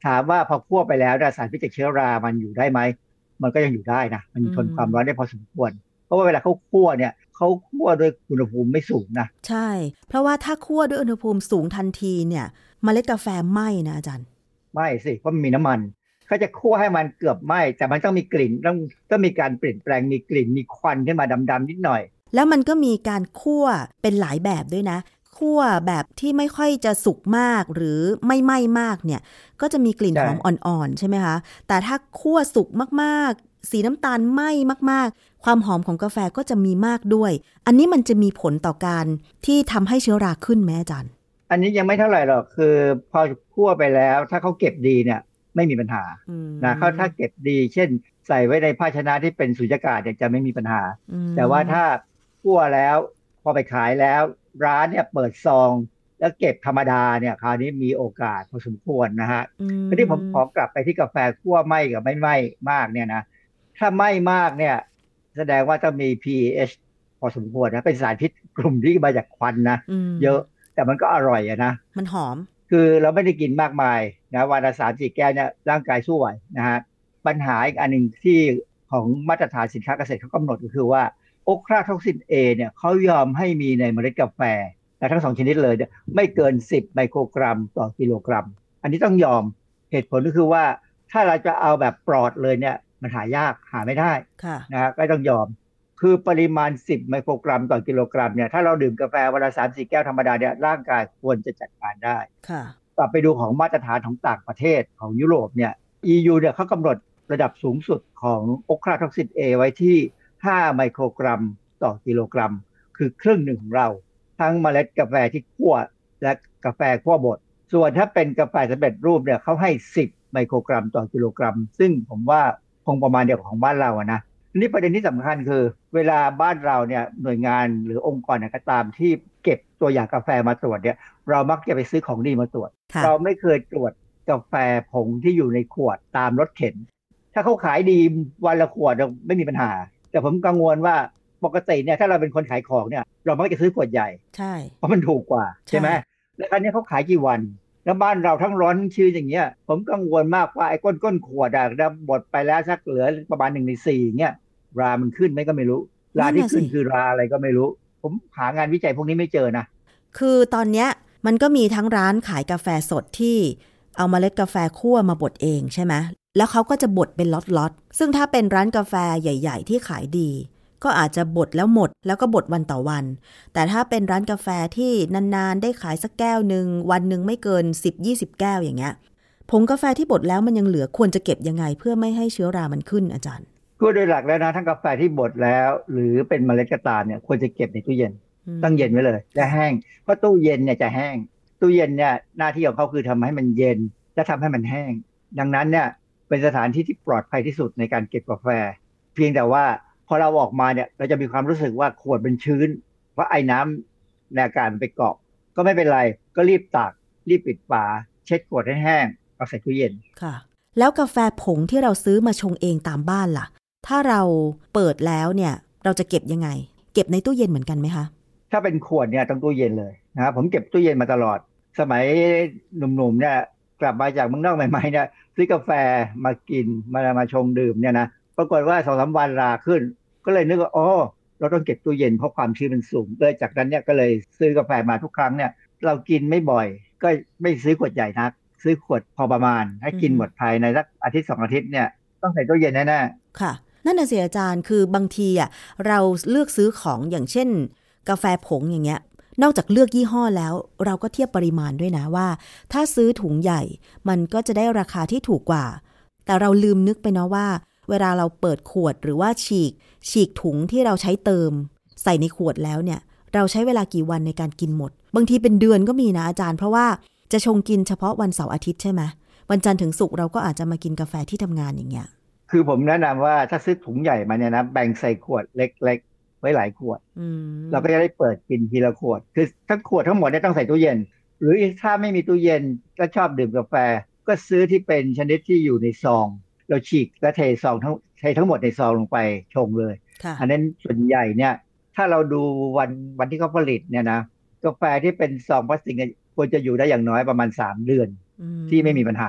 ถามว่าพอคั่วไปแล้วสารพิษจากเชื้อรามันอยู่ได้ไหมมันก็ยังอยู่ได้นะมันทนความร้อนได้พอสมควรเพราะว่าเวลาเขาคั่วเนี่ยเขาคั่วด้วยอุณหภูมิไม่สูงนะใช่เพราะว่าถ้าคั่วด้วยอุณหภูมิสูงทันทีเนี่ยเมล็ดกาแฟไหม้นะอาจารย์ไม่สิเพราะมันมีน้ำมันเขาจะคั่วให้มันเกือบไหม้แต่มันต้องมีกลิ่นต้องต้องมีการเปลี่ยนแปลงมีกลิ่นมีควันขึ้นมาดำๆนิดหน่อยแล้วมันก็มีการคั่วเป็นหลายแบบด้วยนะคั่วแบบที่ไม่ค่อยจะสุกมากหรือไม่ไหม้มากเนี่ยก็จะมีกลิ่นหอมอ่อนๆใช่ไหมคะแต่ถ้าคั่วสุกมากๆสีน้ำตาลไหม้มากๆความหอมของกาแฟก็จะมีมากด้วยอันนี้มันจะมีผลต่อการที่ทำให้เชื้อราขึ้นไหมอาจารย์อันนี้ยังไม่เท่าไหร่หรอกคือพอคั่วไปแล้วถ้าเขาเก็บดีเนี่ยไม่มีปัญหานะเขาถ้าเก็บดีเช่นใส่ไว้ในภาชนะที่เป็นสุญญากาศเนี่ยจะไม่มีปัญหาแต่ว่าถ้าคั่วแล้วพอไปขายแล้วร้านเนี่ยเปิดซองแล้วเก็บธรรมดาเนี่ยคราวนี้มีโอกาสพอสมควรนะฮะทีนี้ผมขอกลับไปที่กาแฟคั่วไหม้กับไม่ไหม้มากเนี่ยนะถ้าไหม้มากเนี่ยแสดงว่าต้องมี พี เอช พอสมควรนะเป็นสารพิษกลุ่มที่มาจากควันนะเยอะแต่มันก็อร่อยอะนะมันหอมคือเราไม่ได้กินมากมายนะวันละสามสี่แก้วเนี่ยร่างกายสู้ไหวนะฮะปัญหาอีกอันหนึ่งที่ของมาตรฐานสินค้าเกษตรเขากำหนดก็คือว่าโอคราท็อกซิน A เนี่ยเขายอมให้มีในเมล็ดกาแฟแต่ทั้งสองชนิดเลยเนี่ยไม่เกินสิบไมโครกรัมต่อกิโลกรัมอันนี้ต้องยอมเหตุผลก็คือว่าถ้าเราจะเอาแบบปลอดเลยเนี่ยมันหายากหาไม่ได้นะฮะก็ต้องยอมคือปริมาณสิบไมโครกรัมต่อกิโลกรัมเนี่ยถ้าเราดื่มกาแฟวันละ สามถึงสี่ แก้วธรรมดาเนี่ยร่างกายควรจะจัดการได้ค่ะกลับไปดูของมาตรฐานของต่างประเทศของยุโรปเนี่ย อี ยู เนี่ยเขากำหนดระดับสูงสุดของโอคราท็อกซิน A ไว้ที่ห้าไมโครกรัมต่อกิโลกรัมคือครึ่งหนึ่งของเราทั้งเมล็ดกาแฟที่คั่วและกาแฟคั่วบดส่วนถ้าเป็นกาแฟสำเร็จรูปเนี่ยเขาให้สิบไมโครกรัมต่อกิโลกรัมซึ่งผมว่าคงประมาณเดียวกับของบ้านเราอะนะนี่ประเด็นที่สำคัญคือเวลาบ้านเราเนี่ยหน่วยงานหรือองค์กรไหนก็ตามที่เก็บตัวอย่างกาแฟมาตรวจเนี่ยเรามักจะไปซื้อของดีมาตรวจเราไม่เคยตรวจกาแฟผงที่อยู่ในขวดตามรถเข็นถ้าเขาขายดีวันละขวดไม่มีปัญหาแต่ผมกังวลว่าปกติเนี่ยถ้าเราเป็นคนขายของเนี่ยเรามักจะซื้อขวดใหญ่ใช่เพราะมันถูกกว่าใช่ไหมแล้วอันนี้เขาขายกี่วันแล้วบ้านเราทั้งร้อนชื้นอย่างเงี้ยผมกังวลมากว่าไอ้ก้นก้นขวดอะแล้วบดไปแล้วสักเหลือประมาณหนึ่งในสี่เงี้ยรามันขึ้นไหมก็ไม่รู้ราที่ขึ้นคือราอะไรก็ไม่รู้ผมหางานวิจัยพวกนี้ไม่เจอนะคือตอนเนี้ยมันก็มีทั้งร้านขายกาแฟสดที่เอาเมล็ดกาแฟคั่วมาบดเองใช่ไหมแล้วเขาก็จะบดเป็นล็อตๆซึ่งถ้าเป็นร้านกาแฟใหญ่ๆที่ขายดีก็อาจจะบดแล้วหมดแล้วก็บดวันต่อวันแต่ถ้าเป็นร้านกาแฟที่นานๆได้ขายสักแก้วนึงวันนึงไม่เกิน สิบถึงยี่สิบ แก้วอย่างเงี้ยผงกาแฟที่บดแล้วมันยังเหลือควรจะเก็บยังไงเพื่อไม่ให้เชื้อรามันขึ้นอาจารย์ก็โดยหลักแล้วนะทั้งกาแฟที่บดแล้วหรือเป็นเมล็ดกระตาเนี่ยควรจะเก็บในตู้เย็นต้องเย็นไว้เลยและแห้งเพราะตู้เย็นเนี่ยจะแห้งตู้เย็นเนี่ยหน้าที่ของเขาคือทำให้มันเย็นและทำให้มันแห้งดังนั้นเนี่ยเป็นสถานที่ที่ปลอดภัยที่สุดในการเก็บกาแฟเพียงแต่ว่าพอเราออกมาเนี่ยเราจะมีความรู้สึกว่าขวดมันชื้นเพราะไอ้น้ำในอากาศมันไปเกาะก็ไม่เป็นไรก็รีบตักรีบปิดฝาเช็ดขวดให้แห้งเอาใส่ตู้เย็นค่ะแล้วกาแฟผงที่เราซื้อมาชงเองตามบ้านล่ะถ้าเราเปิดแล้วเนี่ยเราจะเก็บยังไงเก็บในตู้เย็นเหมือนกันไหมคะถ้าเป็นขวดเนี่ยต้องตู้เย็นเลยนะครับผมเก็บตู้เย็นมาตลอดสมัยหนุ่มๆเนี่ยกลับมาจากเมืองนอกใหม่ๆเนี่ยซื้อกาแฟมากินมามาชงดื่มเนี่ยนะปรากฏว่าสองสามวันราขึ้นก็เลยนึกว่าอ๋อเราต้องเก็บตู้เย็นเพราะความชื้นมันสูงเลยจากนั้นเนี่ยก็เลยซื้อกาแฟมาทุกครั้งเนี่ยเรากินไม่บ่อยก็ไม่ซื้อขวดใหญ่นักซื้อขวดพอประมาณให้กินหมดภายในสักอาทิตย์สองอาทิตย์เนี่ยต้องใส่ตู้เย็นแน่ๆค่ะนั่นน่ะสิอาจารย์คือบางทีอ่ะเราเลือกซื้อของอย่างเช่นกาแฟผงอย่างเงี้ยนอกจากเลือกยี่ห้อแล้วเราก็เทียบปริมาณด้วยนะว่าถ้าซื้อถุงใหญ่มันก็จะได้ราคาที่ถูกกว่าแต่เราลืมนึกไปเนาะว่าเวลาเราเปิดขวดหรือว่าฉีกฉีกถุงที่เราใช้เติมใส่ในขวดแล้วเนี่ยเราใช้เวลากี่วันในการกินหมดบางทีเป็นเดือนก็มีนะอาจารย์เพราะว่าจะชงกินเฉพาะวันเสาร์อาทิตย์ใช่ไหมวันจันทร์ถึงศุกร์เราก็อาจจะมากินกาแฟที่ทำงานอย่างเงี้ยคือผมแนะนำว่าถ้าซื้อถุงใหญ่มาเนี่ยนะแบ่งใส่ขวดเล็กๆไว้หลายขวดเราก็จะได้เปิดกินทีละขวดคือทั้งขวดทั้งหมดเนี่ยต้องใส่ตู้เย็นหรือถ้าไม่มีตู้เย็นก็ชอบดื่มกาแฟก็ซื้อที่เป็นชนิดที่อยู่ในซองเราฉีกและเทซองทั้งเททั้งหมดในซองลงไปชงเลยอันนั้นส่วนใหญ่เนี่ยถ้าเราดูวันวันที่เขาผลิตเนี่ยนะกาแฟที่เป็นซองพลาสติกเนี่ยควรจะอยู่ได้อย่างน้อยประมาณสามเดือนที่ไม่มีปัญหา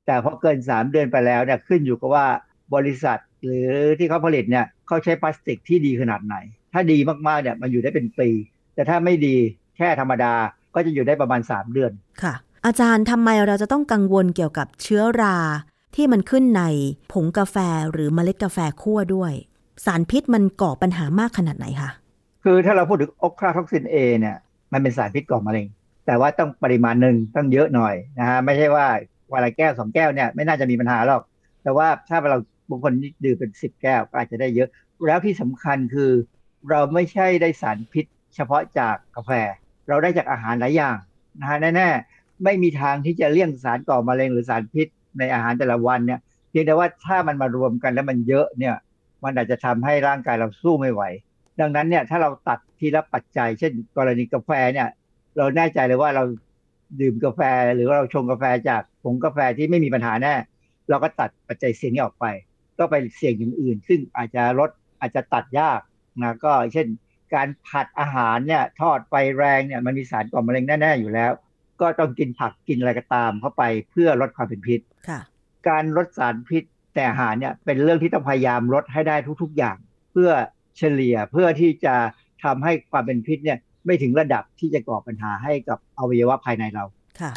แต่พอเกินสามเดือนไปแล้วเนี่ยขึ้นอยู่กับว่าบริษัทหรือที่เขาผลิตเนี่ยเขาใช้พลาสติกที่ดีขนาดไหนถ้าดีมากๆเนี่ยมันอยู่ได้เป็นปีแต่ถ้าไม่ดีแค่ธรรมดาก็จะอยู่ได้ประมาณสามเดือนค่ะอาจารย์ทำไมเราจะต้องกังวลเกี่ยวกับเชื้อราที่มันขึ้นในผงกาแฟหรือเมล็ดกาแฟคั่วด้วยสารพิษมันก่อปัญหามากขนาดไหนคะคือถ้าเราพูดถึงโอคลาท็อกซิน A เนี่ยมันเป็นสารพิษก่อมะเร็งแต่ว่าต้องปริมาณหนึ่งต้องเยอะหน่อยนะฮะไม่ใช่ว่าวันละแก้วสองแก้วเนี่ยไม่น่าจะมีปัญหาหรอกแต่ว่าถ้าเราบางคนดื่มเป็นสิบแก้วก็อาจจะได้เยอะแล้วที่สำคัญคือเราไม่ใช่ได้สารพิษเฉพาะจากกาแฟเราได้จากอาหารหลายอย่างนะฮะแน่ๆไม่มีทางที่จะเลี่ยงสารก่อมะเร็งหรือสารพิษในอาหารแต่ละวันเนี่ยเพียงแต่ว่าถ้ามันมารวมกันแล้วมันเยอะเนี่ยมันอาจจะทำให้ร่างกายเราสู้ไม่ไหวดังนั้นเนี่ยถ้าเราตัดทีละปัจจัยเช่นกรณีกาแฟเนี่ยเราแน่ใจเลยว่าเราดื่มกาแฟหรือว่าเราชงกาแฟจากผงกาแฟที่ไม่มีปัญหาแน่เราก็ตัดปัจจัยเสี่ยงนี้ออกไปก็ไปเสี่ยงอย่างอื่นซึ่งอาจจะลดอาจจะตัดยากนะก็เช่นการผัดอาหารเนี่ยทอดไฟแรงเนี่ยมันมีสารก่อมะเร็งแน่ๆอยู่แล้วก็ต้องกินผักกินอะไรก็ตามเข้าไปเพื่อลดความเป็นพิษการลดสารพิษแต่อาหารเนี่ยเป็นเรื่องที่ต้องพยายามลดให้ได้ทุกๆอย่างเพื่อเฉลี่ยเพื่อที่จะทำให้ความเป็นพิษเนี่ยไม่ถึงระดับที่จะก่อปัญหาให้กับอวัยวะภายในเราค่ะ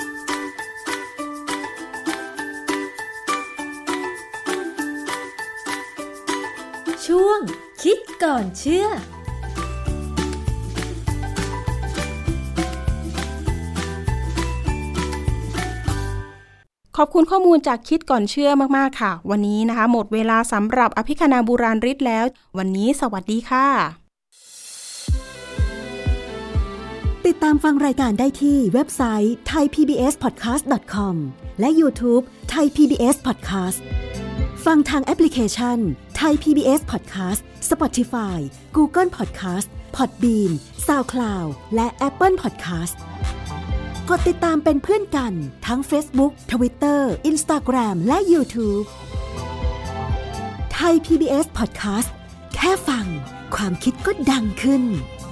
ช่วงคิดก่อนเชื่อขอบคุณข้อมูลจากคิดก่อนเชื่อมากๆค่ะวันนี้นะคะหมดเวลาสำหรับอภิคณาบุราริศแล้ววันนี้สวัสดีค่ะติดตามฟังรายการได้ที่เว็บไซต์ ไทยพีบีเอสพอดแคสต์ ดอท คอม และ YouTube Thai พี บี เอส Podcast ฟังทางแอปพลิเคชัน Thai พี บี เอส Podcast Spotify Google Podcast Podbean SoundCloud และ Apple Podcastกดติดตามเป็นเพื่อนกันทั้ง Facebook Twitter Instagram และ YouTube Thai พี บี เอส Podcast แค่ฟังความคิดก็ดังขึ้น